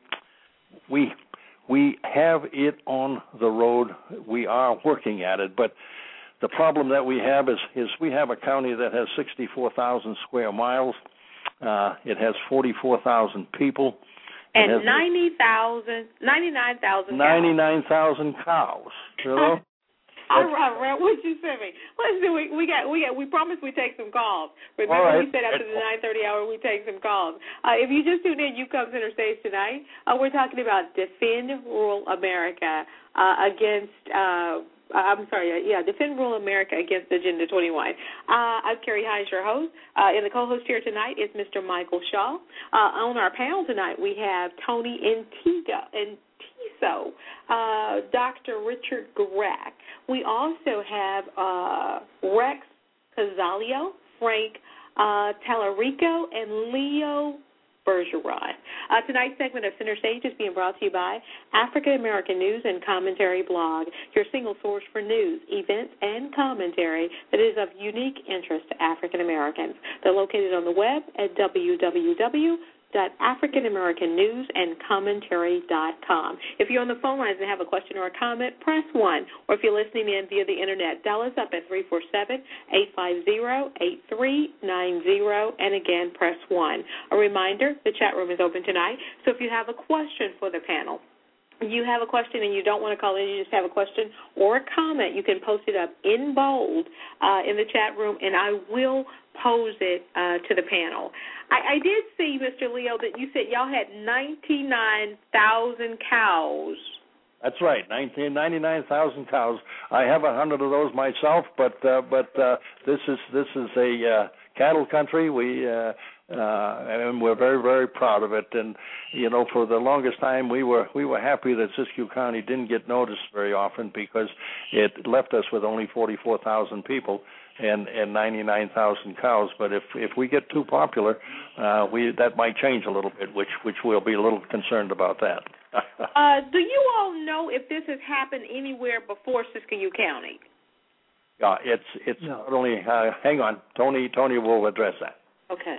Speaker 7: we we have it on the road. We are working at it, but the problem that we have is is we have a county that has sixty-four thousand square miles. Uh, it has forty-four thousand people.
Speaker 3: And ninety thousand, ninety-nine thousand cows.
Speaker 7: ninety-nine thousand cows. You know?
Speaker 3: All right, Ram, what you send me? Let's do it. We got, we got, we promised we take some calls. Remember,
Speaker 7: right.
Speaker 3: we said after the nine thirty hour we take some calls. Uh, if you just tuned in, you come center stage tonight. Uh, we're talking about Defend Rural America uh, against. Uh, I'm sorry, uh, yeah, Defend Rural America against Agenda twenty-one. Uh, I'm Carrie Hines, your host, uh, and the co-host here tonight is Mister Michael Shaw. Uh, on our panel tonight, we have Tony Antigua and Tiso, uh, Doctor Richard Garak. We also have uh, Rex Casalio, Frank uh, Tallarico, and Leo Bergeron. Uh, tonight's segment of Center Stage is being brought to you by African American News and Commentary Blog, your single source for news, events, and commentary that is of unique interest to African Americans. They're located on the web at w w w dot african american news and commentary dot com. If you're on the phone lines and have a question or a comment, press one. Or if you're listening in via the Internet, dial us up at three four seven, eight five zero, eight three nine zero, and again, press one. A reminder, the chat room is open tonight, so if you have a question for the panel, you have a question and you don't want to call in, you just have a question or a comment, you can post it up in bold uh, in the chat room, and I will pose it uh, to the panel. I, I did see, Mister Leo, that you said y'all had ninety-nine thousand cows.
Speaker 7: That's right, ninety-nine thousand cows. I have a hundred of those myself, but uh, but uh, this is this is a uh, cattle country. We uh, uh, and we're very very proud of it. And you know, for the longest time, we were we were happy that Siskiyou County didn't get noticed very often because it left us with only forty-four thousand people and and ninety-nine thousand cows. But if if we get too popular, uh, we that might change a little bit, which which we'll be a little concerned about that.
Speaker 3: uh, do you all know if this has happened anywhere before Siskiyou County?
Speaker 7: Yeah, it's it's no. not only. Uh, hang on, Tony. Tony will address that.
Speaker 3: Okay.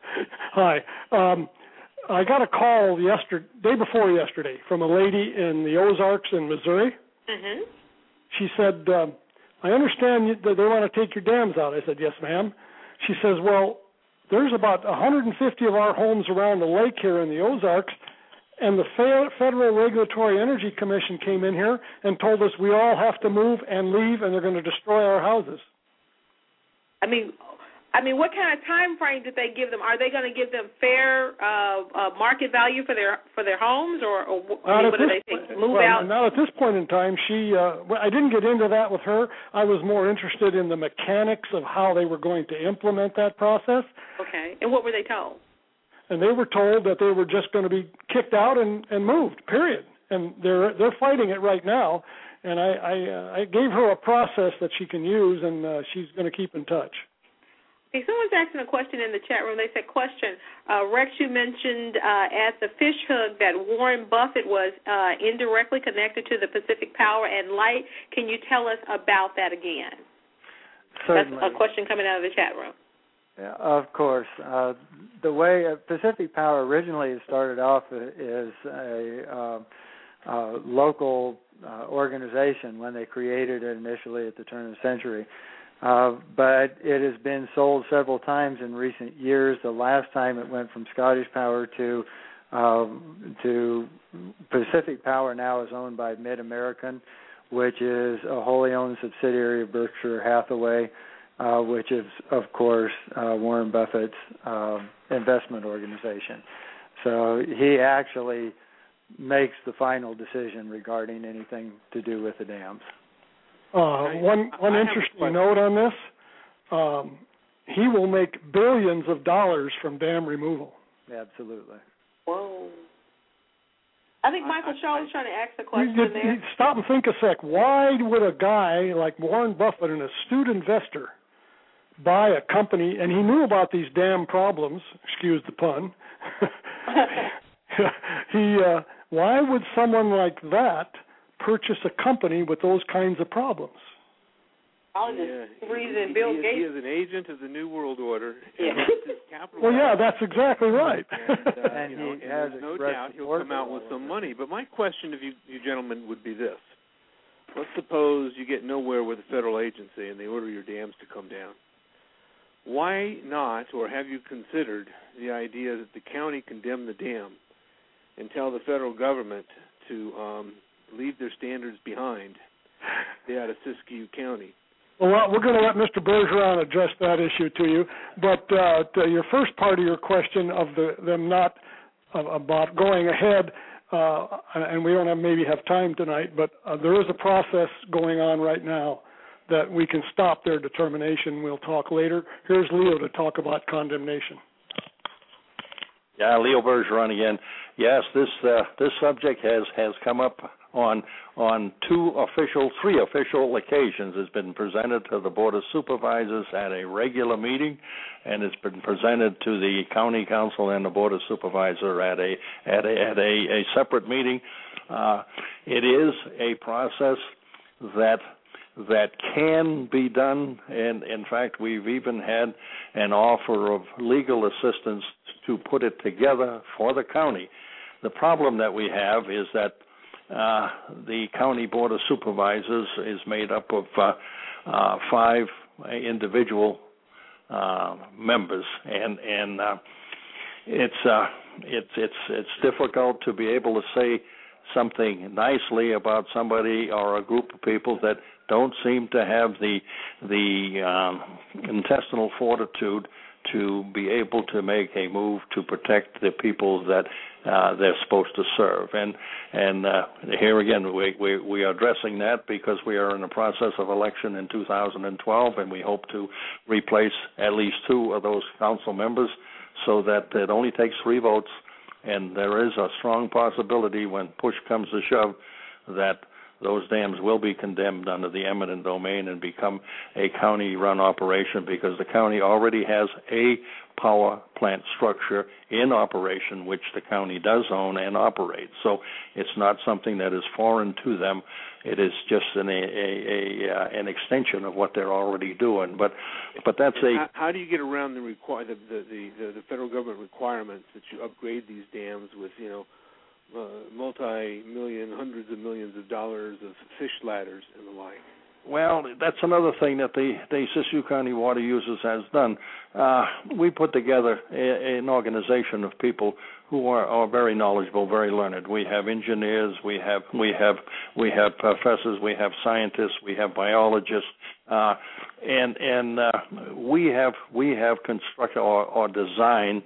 Speaker 5: Hi. Um, I got a call yesterday, day before yesterday, from a lady in the Ozarks in Missouri.
Speaker 3: Mm-hmm.
Speaker 5: She said, um, "I understand that they want to take your dams out." I said, "Yes, ma'am." She says, "Well, there's about one hundred fifty of our homes around the lake here in the Ozarks, and the Federal Regulatory Energy Commission came in here and told us we all have to move and leave, and they're going to destroy our houses."
Speaker 3: I mean, I mean, what kind of time frame did they give them? Are they going to give them fair uh, uh, market value for their for their homes, or, or I mean, what do they think?
Speaker 5: Point,
Speaker 3: Move
Speaker 5: well,
Speaker 3: out?
Speaker 5: Not at this point in time. She, uh, I didn't get into that with her. I was more interested in the mechanics of how they were going to implement that process.
Speaker 3: Okay. And what were they told?
Speaker 5: And they were told that they were just going to be kicked out and, and moved. Period. And they're they're fighting it right now. And I I, uh, I gave her a process that she can use, and uh, she's going to keep in touch.
Speaker 3: Okay, someone's asking a question in the chat room. They said, question, uh, Rex, you mentioned uh, at the fish hook that Warren Buffett was uh, indirectly connected to the Pacific Power and Light. Can you tell us about that again?
Speaker 6: Certainly.
Speaker 3: That's a question coming out of the chat room.
Speaker 6: Yeah, of course. Uh, the way uh, Pacific Power originally started off is a uh, uh, local uh, organization when they created it initially at the turn of the century. Uh, but it has been sold several times in recent years. The last time it went from Scottish Power to uh, to Pacific Power now is owned by Mid-American, which is a wholly owned subsidiary of Berkshire Hathaway, uh, which is, of course, uh, Warren Buffett's uh, investment organization. So he actually makes the final decision regarding anything to do with the dams.
Speaker 5: Uh, one one interesting note on this, um, he will make billions of dollars from dam removal.
Speaker 6: Absolutely.
Speaker 3: Whoa. I think Michael I, Shaw was trying to ask a question
Speaker 5: you, you,
Speaker 3: there.
Speaker 5: You stop and think a sec. Why would a guy like Warren Buffett, an astute investor, buy a company, and he knew about these damn problems, excuse the pun, he, uh, why would someone like that purchase a company with those kinds of problems?
Speaker 3: I'll just
Speaker 1: yeah,
Speaker 3: reason
Speaker 1: he,
Speaker 3: Bill
Speaker 1: he,
Speaker 3: Gates.
Speaker 1: He is an agent of the New World Order.
Speaker 3: Yeah.
Speaker 5: Well, yeah, that's exactly right.
Speaker 1: And, uh,
Speaker 6: and
Speaker 1: you know,
Speaker 6: he
Speaker 1: and
Speaker 6: has
Speaker 1: there's no doubt he'll come out with some money. But my question of you, you gentlemen would be this. Let's suppose you get nowhere with a federal agency and they order your dams to come down. Why not, or have you considered the idea that the county condemn the dam and tell the federal government to um, leave their standards behind out of Siskiyou County?
Speaker 5: Well, we're going to let Mister Bergeron address that issue to you. But uh, to your first part of your question of the, them not uh, about going ahead, uh, and we don't have, maybe have time tonight, but uh, there is a process going on right now that we can stop their determination. We'll talk later. Here's Leo to talk about condemnation.
Speaker 7: Yeah, Leo Bergeron again. Yes, this uh, this subject has, has come up on on two official, three official occasions. It's been presented to the Board of Supervisors at a regular meeting, and it's been presented to the County Council and the Board of Supervisors at a at a at a, a separate meeting. Uh, it is a process that that can be done, and in fact, we've even had an offer of legal assistance to put it together for the county. The problem that we have is that uh, the County Board of Supervisors is made up of uh, uh, five individual uh, members, and and uh, it's uh, it's it's it's difficult to be able to say something nicely about somebody or a group of people that don't seem to have the the um, intestinal fortitude to be able to make a move to protect the people that uh, they're supposed to serve. And and uh, here again, we, we we are addressing that because we are in the process of election in two thousand twelve, and we hope to replace at least two of those council members so that it only takes three votes. And there is a strong possibility when push comes to shove that those dams will be condemned under the eminent domain and become a county-run operation because the county already has a power plant structure in operation which the county does own and operate. So it's not something that is foreign to them. It is just an a, a, a uh, an extension of what they're already doing. But but that's a
Speaker 1: how, how do you get around the, require, the, the, the, the federal government requirements that you upgrade these dams with, you know, Uh, multi-million, hundreds of millions of dollars of fish ladders and the like?
Speaker 7: Well, that's another thing that the, the Siskiyou County Water Users has done. Uh, we put together a, an organization of people who are, are very knowledgeable, very learned. We have engineers, we have we have we have professors, we have scientists, we have biologists, uh, and and uh, we have we have constructed or, or designed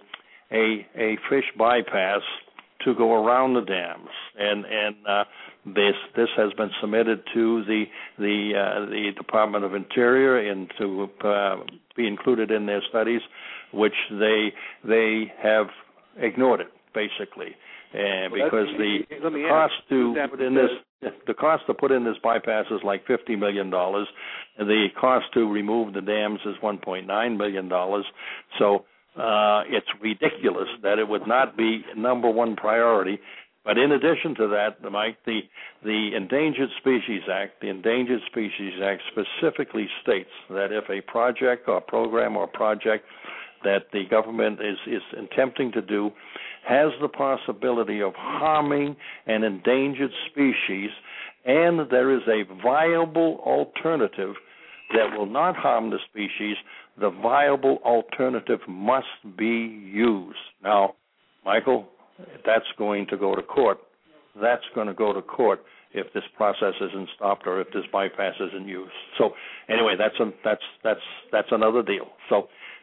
Speaker 7: a a fish bypass to go around the dams, and and uh, this this has been submitted to the the uh, the Department of Interior and to uh, be included in their studies, which they they have ignored it basically, and well, because the, the cost ask, to put in this the cost to put in this bypass is like fifty million dollars, and the cost to remove the dams is one point nine million dollars. So. Uh, it's ridiculous that it would not be number one priority. But in addition to that, Mike, the the Endangered Species Act, the Endangered Species Act specifically states that if a project or program or project that the government is, is attempting to do has the possibility of harming an endangered species and there is a viable alternative that will not harm the species, the viable alternative must be used. Now, Michael, that's going to go to court. That's going to go to court if this process isn't stopped or if this bypass isn't used. So, anyway, that's a, that's that's that's another deal. So,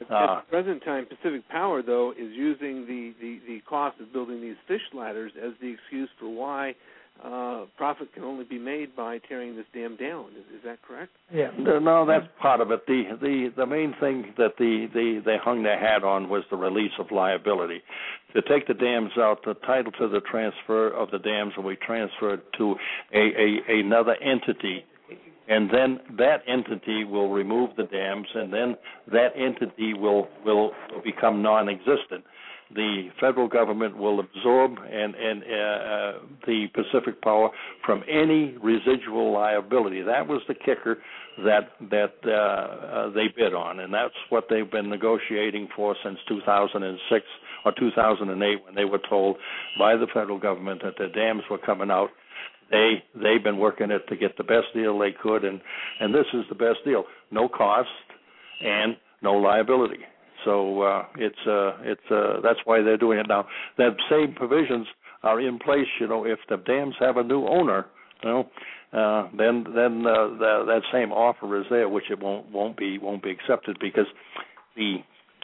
Speaker 7: Uh,
Speaker 1: At the present time, Pacific Power, though, is using the, the, the cost of building these fish ladders as the excuse for why uh, profit can only be made by tearing this dam down. Is, is that correct?
Speaker 2: Yeah.
Speaker 7: No, that's part of it. The the the main thing that the, the they hung their hat on was the release of liability. To take the dams out, the title to the transfer of the dams will be transferred to a, a another entity, and then that entity will remove the dams, and then that entity will will, will become non-existent. The federal government will absorb and, and uh, uh, the Pacific Power from any residual liability. That was the kicker that that uh, uh, they bid on, and that's what they've been negotiating for since two thousand six or two thousand eight, when they were told by the federal government that the dams were coming out. They they've been working it to get the best deal they could, and, and this is the best deal: no cost and no liability. So uh, it's uh, it's uh, that's why they're doing it now. The same provisions are in place. You know, if the dams have a new owner, you know, uh, then then uh, the, that same offer is there, which it won't won't be won't be accepted, because the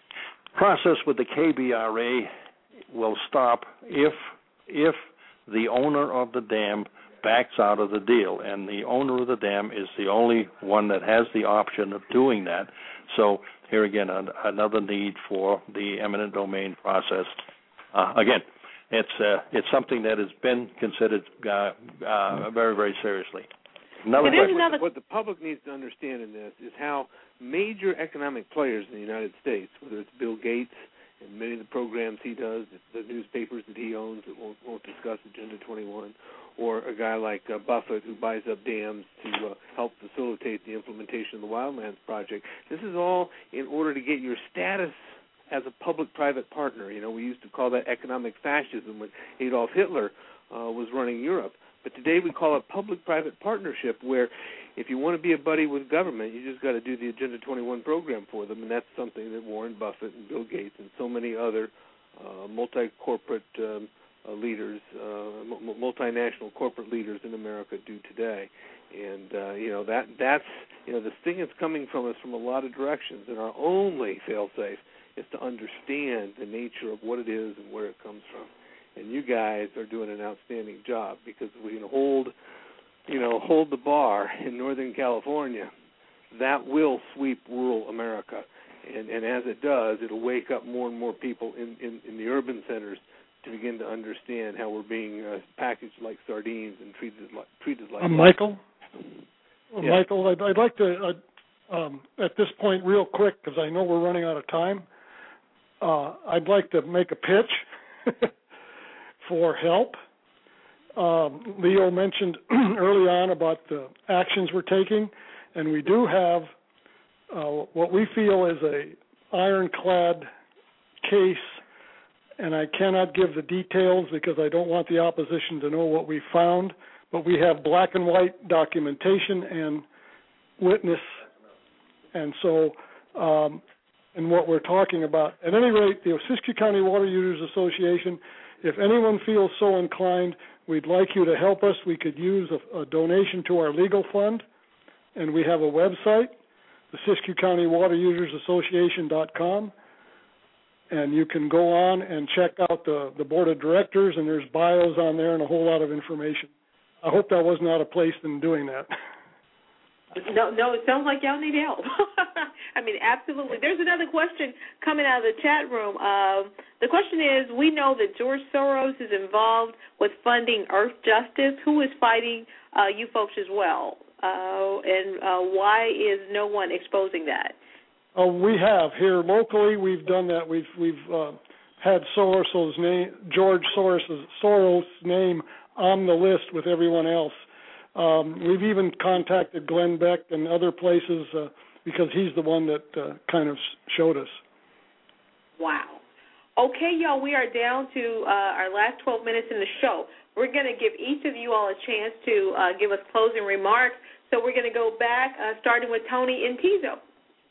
Speaker 7: process with the K B R A will stop if if the owner of the dam backs out of the deal, and the owner of the dam is the only one that has the option of doing that. So here again, an, another need for the eminent domain process. Uh, again, it's uh, it's something that has been considered uh, uh, very, very seriously. Another question.
Speaker 1: Another... What the public needs to understand in this is how major economic players in the United States, whether it's Bill Gates and many of the programs he does, the newspapers that he owns that won't, won't discuss Agenda twenty-one, or a guy like uh, Buffett who buys up dams to uh, help facilitate the implementation of the Wildlands Project. This is all in order to get your status as a public-private partner. You know, we used to call that economic fascism when Adolf Hitler uh, was running Europe. But today we call it public-private partnership, where if you want to be a buddy with government, you just got to do the Agenda twenty-one program for them, and that's something that Warren Buffett and Bill Gates and so many other uh, multi-corporate um, uh, leaders, uh, m- multinational corporate leaders in America do today. And uh, you know that that's you know this thing is coming from us from a lot of directions, and our only fail-safe is to understand the nature of what it is and where it comes from. And you guys are doing an outstanding job, because we can hold, you know, hold the bar in Northern California. That will sweep rural America, and, and as it does, it'll wake up more and more people in, in, in the urban centers to begin to understand how we're being uh, packaged like sardines and treated like treated like.
Speaker 5: Uh, Michael, uh,
Speaker 1: yeah.
Speaker 5: Michael, I'd, I'd like to uh, um, at this point, real quick, because I know we're running out of time. Uh, I'd like to make a pitch for help. Um, Leo mentioned early on about the actions we're taking, and we do have uh, what we feel is a ironclad case, and I cannot give the details because I don't want the opposition to know what we found, but we have black and white documentation and witness, and so um, and what we're talking about. At any rate, the Siskiyou County Water Users Association, if anyone feels so inclined, we'd like you to help us. We could use a, a donation to our legal fund, and we have a website, the Siskiyou County Water Users Association dot com, and you can go on and check out the, the board of directors, and there's bios on there and a whole lot of information. I hope that wasn't out of place in doing that.
Speaker 3: No, no, it sounds like y'all need help. I mean, absolutely. There's another question coming out of the chat room. Uh, the question is, we know that George Soros is involved with funding Earth Justice. Who is fighting uh, you folks as well? Uh, and uh, why is no one exposing that?
Speaker 5: Uh, we have here locally. We've done that. We've we've uh, had Soros's name, George Soros's Soros' name on the list with everyone else. Um, we've even contacted Glenn Beck and other places uh, because he's the one that uh, kind of showed us.
Speaker 3: Wow. Okay, y'all, we are down to uh, our last twelve minutes in the show. We're going to give each of you all a chance to uh, give us closing remarks. So we're going to go back, uh, starting with Tony and Tizo.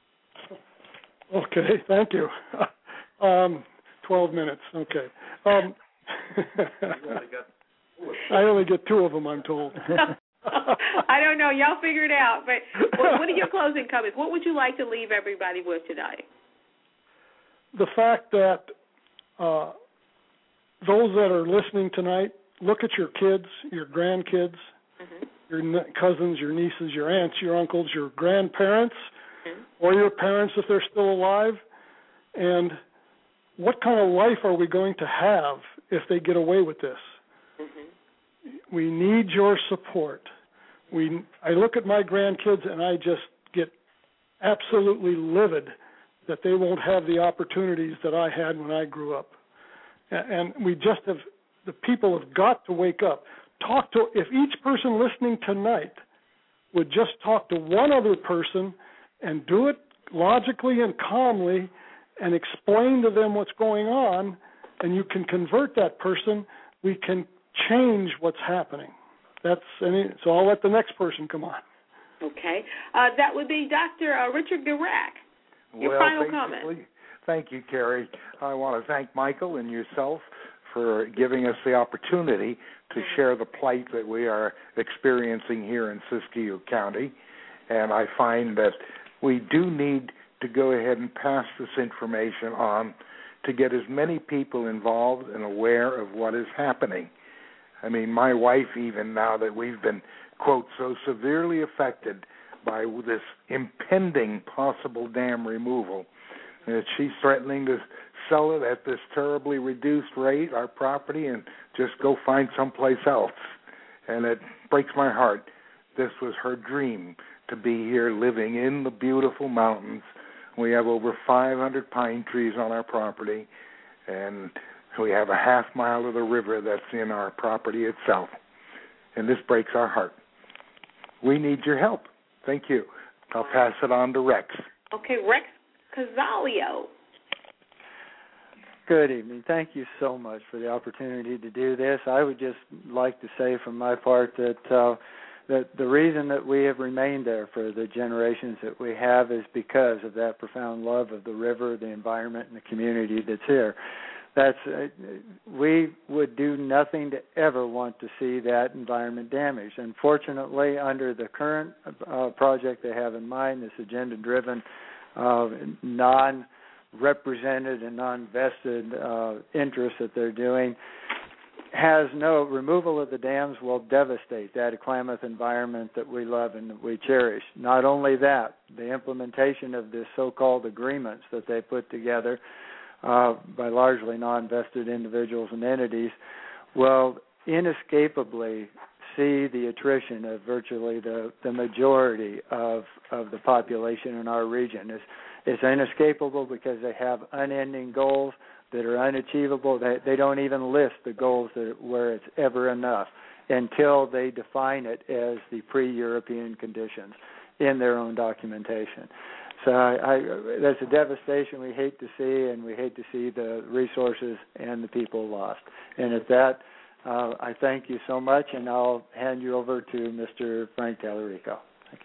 Speaker 5: Okay, thank you. um, twelve minutes, okay. Um, I only get two of them, I'm told.
Speaker 3: I don't know. Y'all figure it out. But what, what are your closing comments? What would you like to leave everybody with tonight?
Speaker 5: the fact that uh, those that are listening tonight, look at your kids, your grandkids, mm-hmm. your ne- cousins, your nieces, your aunts, your uncles, your grandparents, mm-hmm. or your parents if they're still alive, and what kind of life are we going to have if they get away with this? Mm-hmm. We need your support. We, I look at my grandkids and I just get absolutely livid that they won't have the opportunities that I had when I grew up. And we just have, the people have got to wake up. Talk to, if each person listening tonight would just talk to one other person and do it logically and calmly and explain to them what's going on, and you can convert that person, we can change what's happening. That's any, so I'll let the next person come on.
Speaker 3: Okay. Uh, that would be Doctor Uh, Richard Dirac. Your
Speaker 4: well,
Speaker 3: final comment.
Speaker 4: Thank you, Carrie. I want to thank Michael and yourself for giving us the opportunity to mm-hmm. share the plight that we are experiencing here in Siskiyou County. And I find that we do need to go ahead and pass this information on to get as many people involved and aware of what is happening. I mean, my wife, even now that we've been, quote, so severely affected by this impending possible dam removal, that she's threatening to sell it at this terribly reduced rate, our property, and just go find someplace else. And it breaks my heart. This was her dream, to be here living in the beautiful mountains. We have over five hundred pine trees on our property, and we have a half mile of the river that's in our property itself. And this breaks our heart. We need your help. Thank you. I'll pass it on to Rex.
Speaker 3: Okay, Rex Casalio.
Speaker 6: Good evening. Thank you so much for the opportunity to do this. I would just like to say from my part that uh, that the reason that we have remained there for the generations that we have is because of that profound love of the river, the environment, and the community that's here. That's uh, we would do nothing to ever want to see that environment damaged. Unfortunately, under the current uh, project they have in mind, this agenda-driven, uh, non-represented and non-vested uh, interest that they're doing, has no removal of the dams will devastate that Klamath environment that we love and that we cherish. Not only that, the implementation of the so-called agreements that they put together uh, by largely non-vested individuals and entities will inescapably see the attrition of virtually the, the majority of, of the population in our region. It's, it's inescapable because they have unending goals that are unachievable. They, they don't even list the goals that, where it's ever enough until they define it as the pre-European conditions in their own documentation. So I, I, that's a devastation we hate to see, and we hate to see the resources and the people lost. And at that, uh, I thank you so much, and I'll hand you over to Mister Frank Tallarico.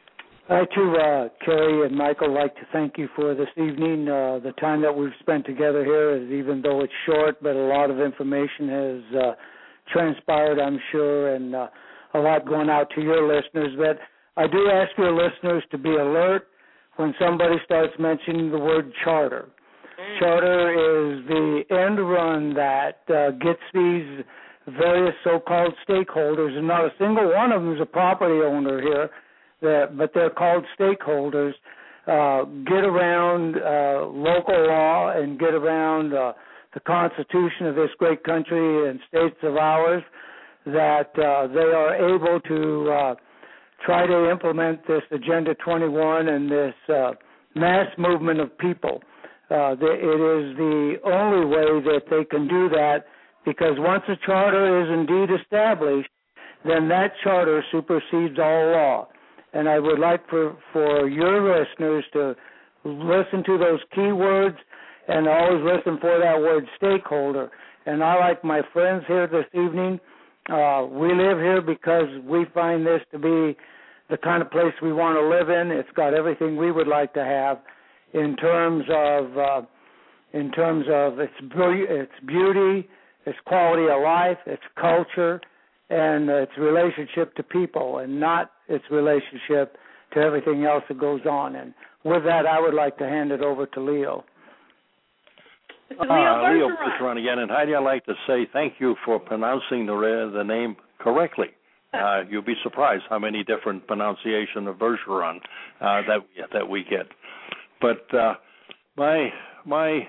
Speaker 2: I, too, uh, Carrie and Michael, like to thank you for this evening. Uh, the time that we've spent together here is, even though it's short, but a lot of information has uh, transpired, I'm sure, and uh, a lot going out to your listeners. But I do ask your listeners to be alert when somebody starts mentioning the word charter. Mm. Charter is the end run that uh, gets these various so-called stakeholders, and not a single one of them is a property owner here, that, but they're called stakeholders, uh, get around uh, local law and get around uh, the Constitution of this great country and states of ours, that uh, they are able to uh, try to implement this Agenda twenty-one and this uh, mass movement of people. Uh, the, it is the only way that they can do that, because once a charter is indeed established, then that charter supersedes all law. And I would like for, for your listeners to listen to those key words and always listen for that word stakeholder. And I, like my friends here this evening, uh, we live here because we find this to be the kind of place we want to live in. It's got everything we would like to have in terms of uh, in terms of its its beauty, its quality of life, its culture, and its relationship to people, and not its relationship to everything else that goes on. And with that, I would like to hand it over to Leo.
Speaker 3: This is Leo Bergeron.
Speaker 7: Uh, Leo Bergeron again, and Heidi, I'd like to say thank you for pronouncing the the name correctly. Uh, you'll be surprised how many different pronunciations of Bergeron uh, that that we get. But uh, my my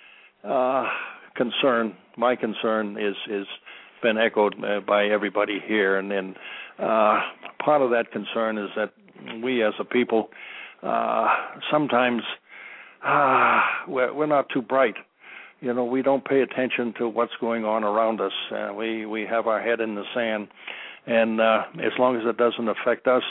Speaker 7: uh, concern, my concern is is been echoed uh, by everybody here, and then uh, part of that concern is that we as a people uh, sometimes uh, we're, we're not too bright. You know, we don't pay attention to what's going on around us. Uh, we we have our head in the sand, and uh, as long as it doesn't affect us,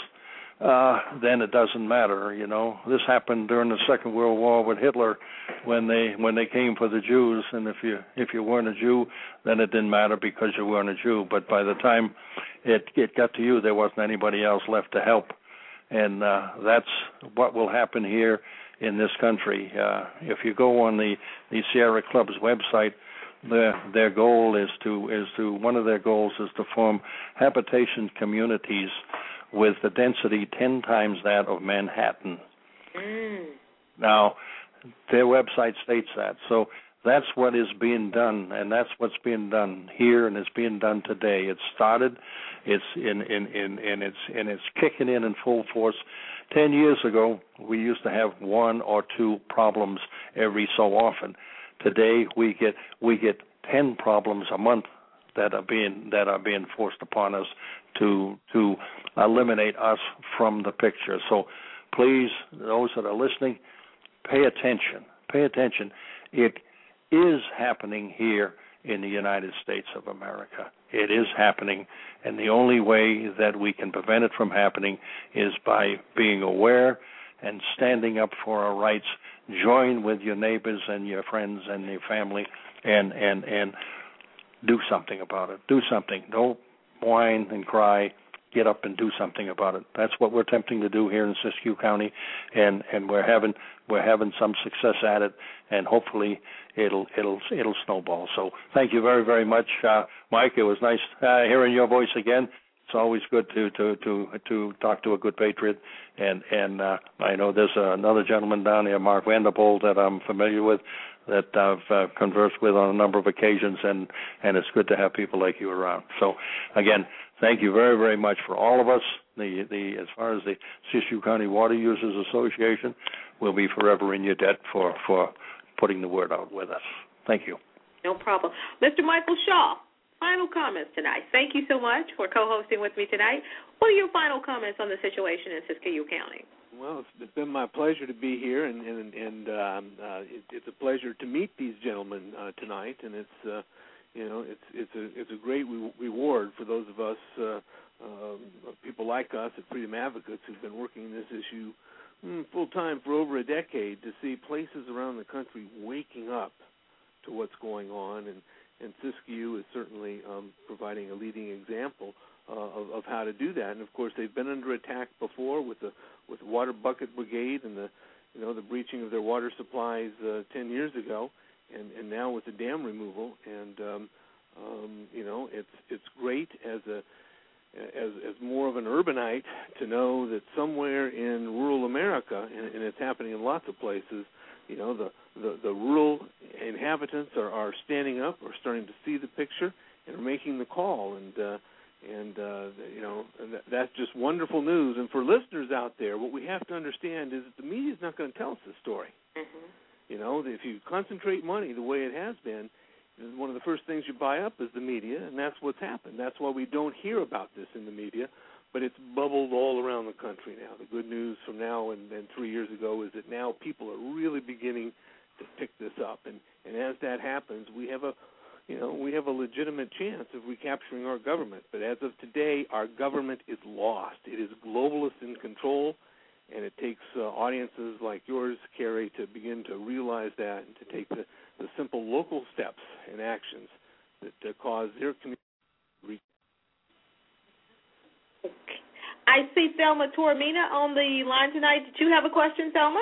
Speaker 7: uh, then it doesn't matter. You know, this happened during the Second World War with Hitler, when they when they came for the Jews, and if you if you weren't a Jew, then it didn't matter because you weren't a Jew. But by the time it it got to you, there wasn't anybody else left to help, and uh, that's what will happen here in this country. Uh, if you go on the, the Sierra Club's website, their their goal is to is to one of their goals is to form habitation communities with the density ten times that of Manhattan.
Speaker 3: Mm.
Speaker 7: Now, their website states that. So that's what is being done, and that's what's being done here, and it's being done today. It started, it's in in in and it's and it's kicking in in full force. Ten years ago, we used to have one or two problems every so often. Today, we get we get ten problems a month that are being that are being forced upon us to to eliminate us from the picture. So, please, those that are listening, pay attention. Pay attention. It is happening here in the United States of America. It is happening, and the only way that we can prevent it from happening is by being aware and standing up for our rights. Join with your neighbors and your friends and your family, and and and do something about it. Do something. Don't whine and cry. Get up and do something about it. That's what we're attempting to do here in Siskiyou County, and, and we're having we're having some success at it, and hopefully it'll it'll it'll snowball. So thank you very very much, uh, Mike. It was nice uh, hearing your voice again. It's always good to to to to talk to a good patriot, and and uh, I know there's uh, another gentleman down here, Mark Vanderpool, that I'm familiar with, that I've uh, conversed with on a number of occasions, and and it's good to have people like you around. So again, thank you very, very much for all of us. The the as far as the Siskiyou County Water Users Association, we'll be forever in your debt for, for putting the word out with us. Thank you.
Speaker 3: No problem. Mister Michael Shaw, final comments tonight. Thank you so much for co-hosting with me tonight. What are your final comments on the situation in Siskiyou County?
Speaker 1: Well, it's been my pleasure to be here, and and, and um, uh, it, it's a pleasure to meet these gentlemen uh, tonight, and it's uh, you know it's it's a it's a great re- reward for those of us uh, um, people like us at Freedom Advocates who've been working this issue mm, full time for over a decade, to see places around the country waking up to what's going on, and and Siskiyou is certainly um, providing a leading example Uh, of, of how to do that. And of course, they've been under attack before with the with the Water Bucket Brigade and the you know the breaching of their water supplies uh, ten years ago, and, and now with the dam removal. And um, um, you know, it's it's great as a as as more of an urbanite to know that somewhere in rural America, and, and it's happening in lots of places, you know, the the, the rural inhabitants are, are standing up, are starting to see the picture, and are making the call. And uh, And, uh, you know, that's just wonderful news. And for listeners out there, what we have to understand is that the media is not going to tell us the story.
Speaker 3: Mm-hmm.
Speaker 1: You know, if you concentrate money the way it has been, one of the first things you buy up is the media, and that's what's happened. That's why we don't hear about this in the media, but it's bubbled all around the country now. The good news from now and, and three years ago is that now people are really beginning to pick this up. And, and as that happens, we have a You know, we have a legitimate chance of recapturing our government. But as of today, our government is lost. It is globalist in control, and it takes uh, audiences like yours, Carrie, to begin to realize that and to take the, the simple local steps and actions that uh, cause their community to reach.
Speaker 3: Okay. I see Thelma Tormina on the line tonight. Did you have a question, Thelma?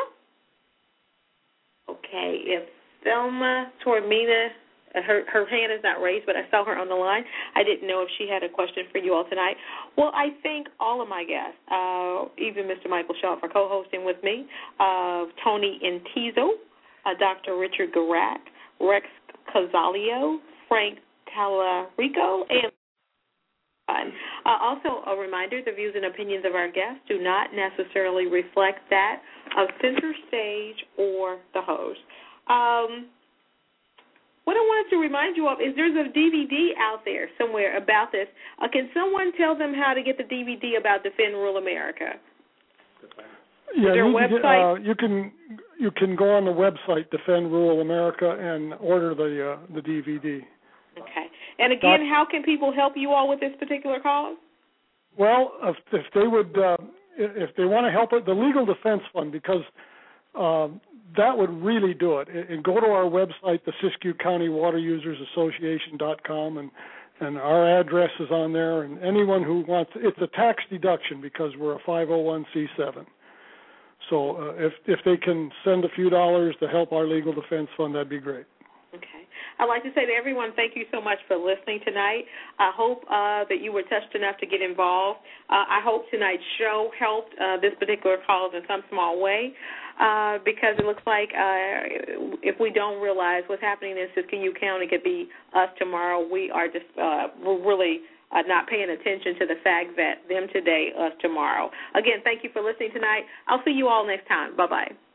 Speaker 3: Okay. If Thelma Tormina... Her her hand is not raised, but I saw her on the line. I didn't know if she had a question for you all tonight. Well, I thank all of my guests, uh, even Mister Michael Shaw for co-hosting with me, uh, Tony Intizo, uh, Doctor Richard Garak, Rex Casalio, Frank Talarico, and uh, also a reminder, the views and opinions of our guests do not necessarily reflect that of Center Stage or the host. Um, what I wanted to remind you of is there's a D V D out there somewhere about this. Uh, can someone tell them how to get the D V D about Defend Rural America?
Speaker 5: Yeah,
Speaker 3: you,
Speaker 5: uh, you can you can go on the website Defend Rural America and order the uh, the D V D.
Speaker 3: Okay. And again, how can people help you all with this particular cause?
Speaker 5: Well, if, if they would, uh, if they want to help it, the Legal Defense Fund, because um, that would really do it. And go to our website, the Siskiyou County Water Users Association dot com, and and our address is on there. And anyone who wants, it's a tax deduction because we're a five oh one c seven. So uh, if if they can send a few dollars to help our Legal Defense Fund, that'd be great.
Speaker 3: Okay. I'd like to say to everyone, thank you so much for listening tonight. I hope uh, that you were touched enough to get involved. Uh, I hope tonight's show helped uh, this particular cause in some small way uh, because it looks like uh, if we don't realize what's happening in Siskiyou County could be us tomorrow, we are just uh, we're really uh, not paying attention to the fact that them today, us tomorrow. Again, thank you for listening tonight. I'll see you all next time. Bye-bye.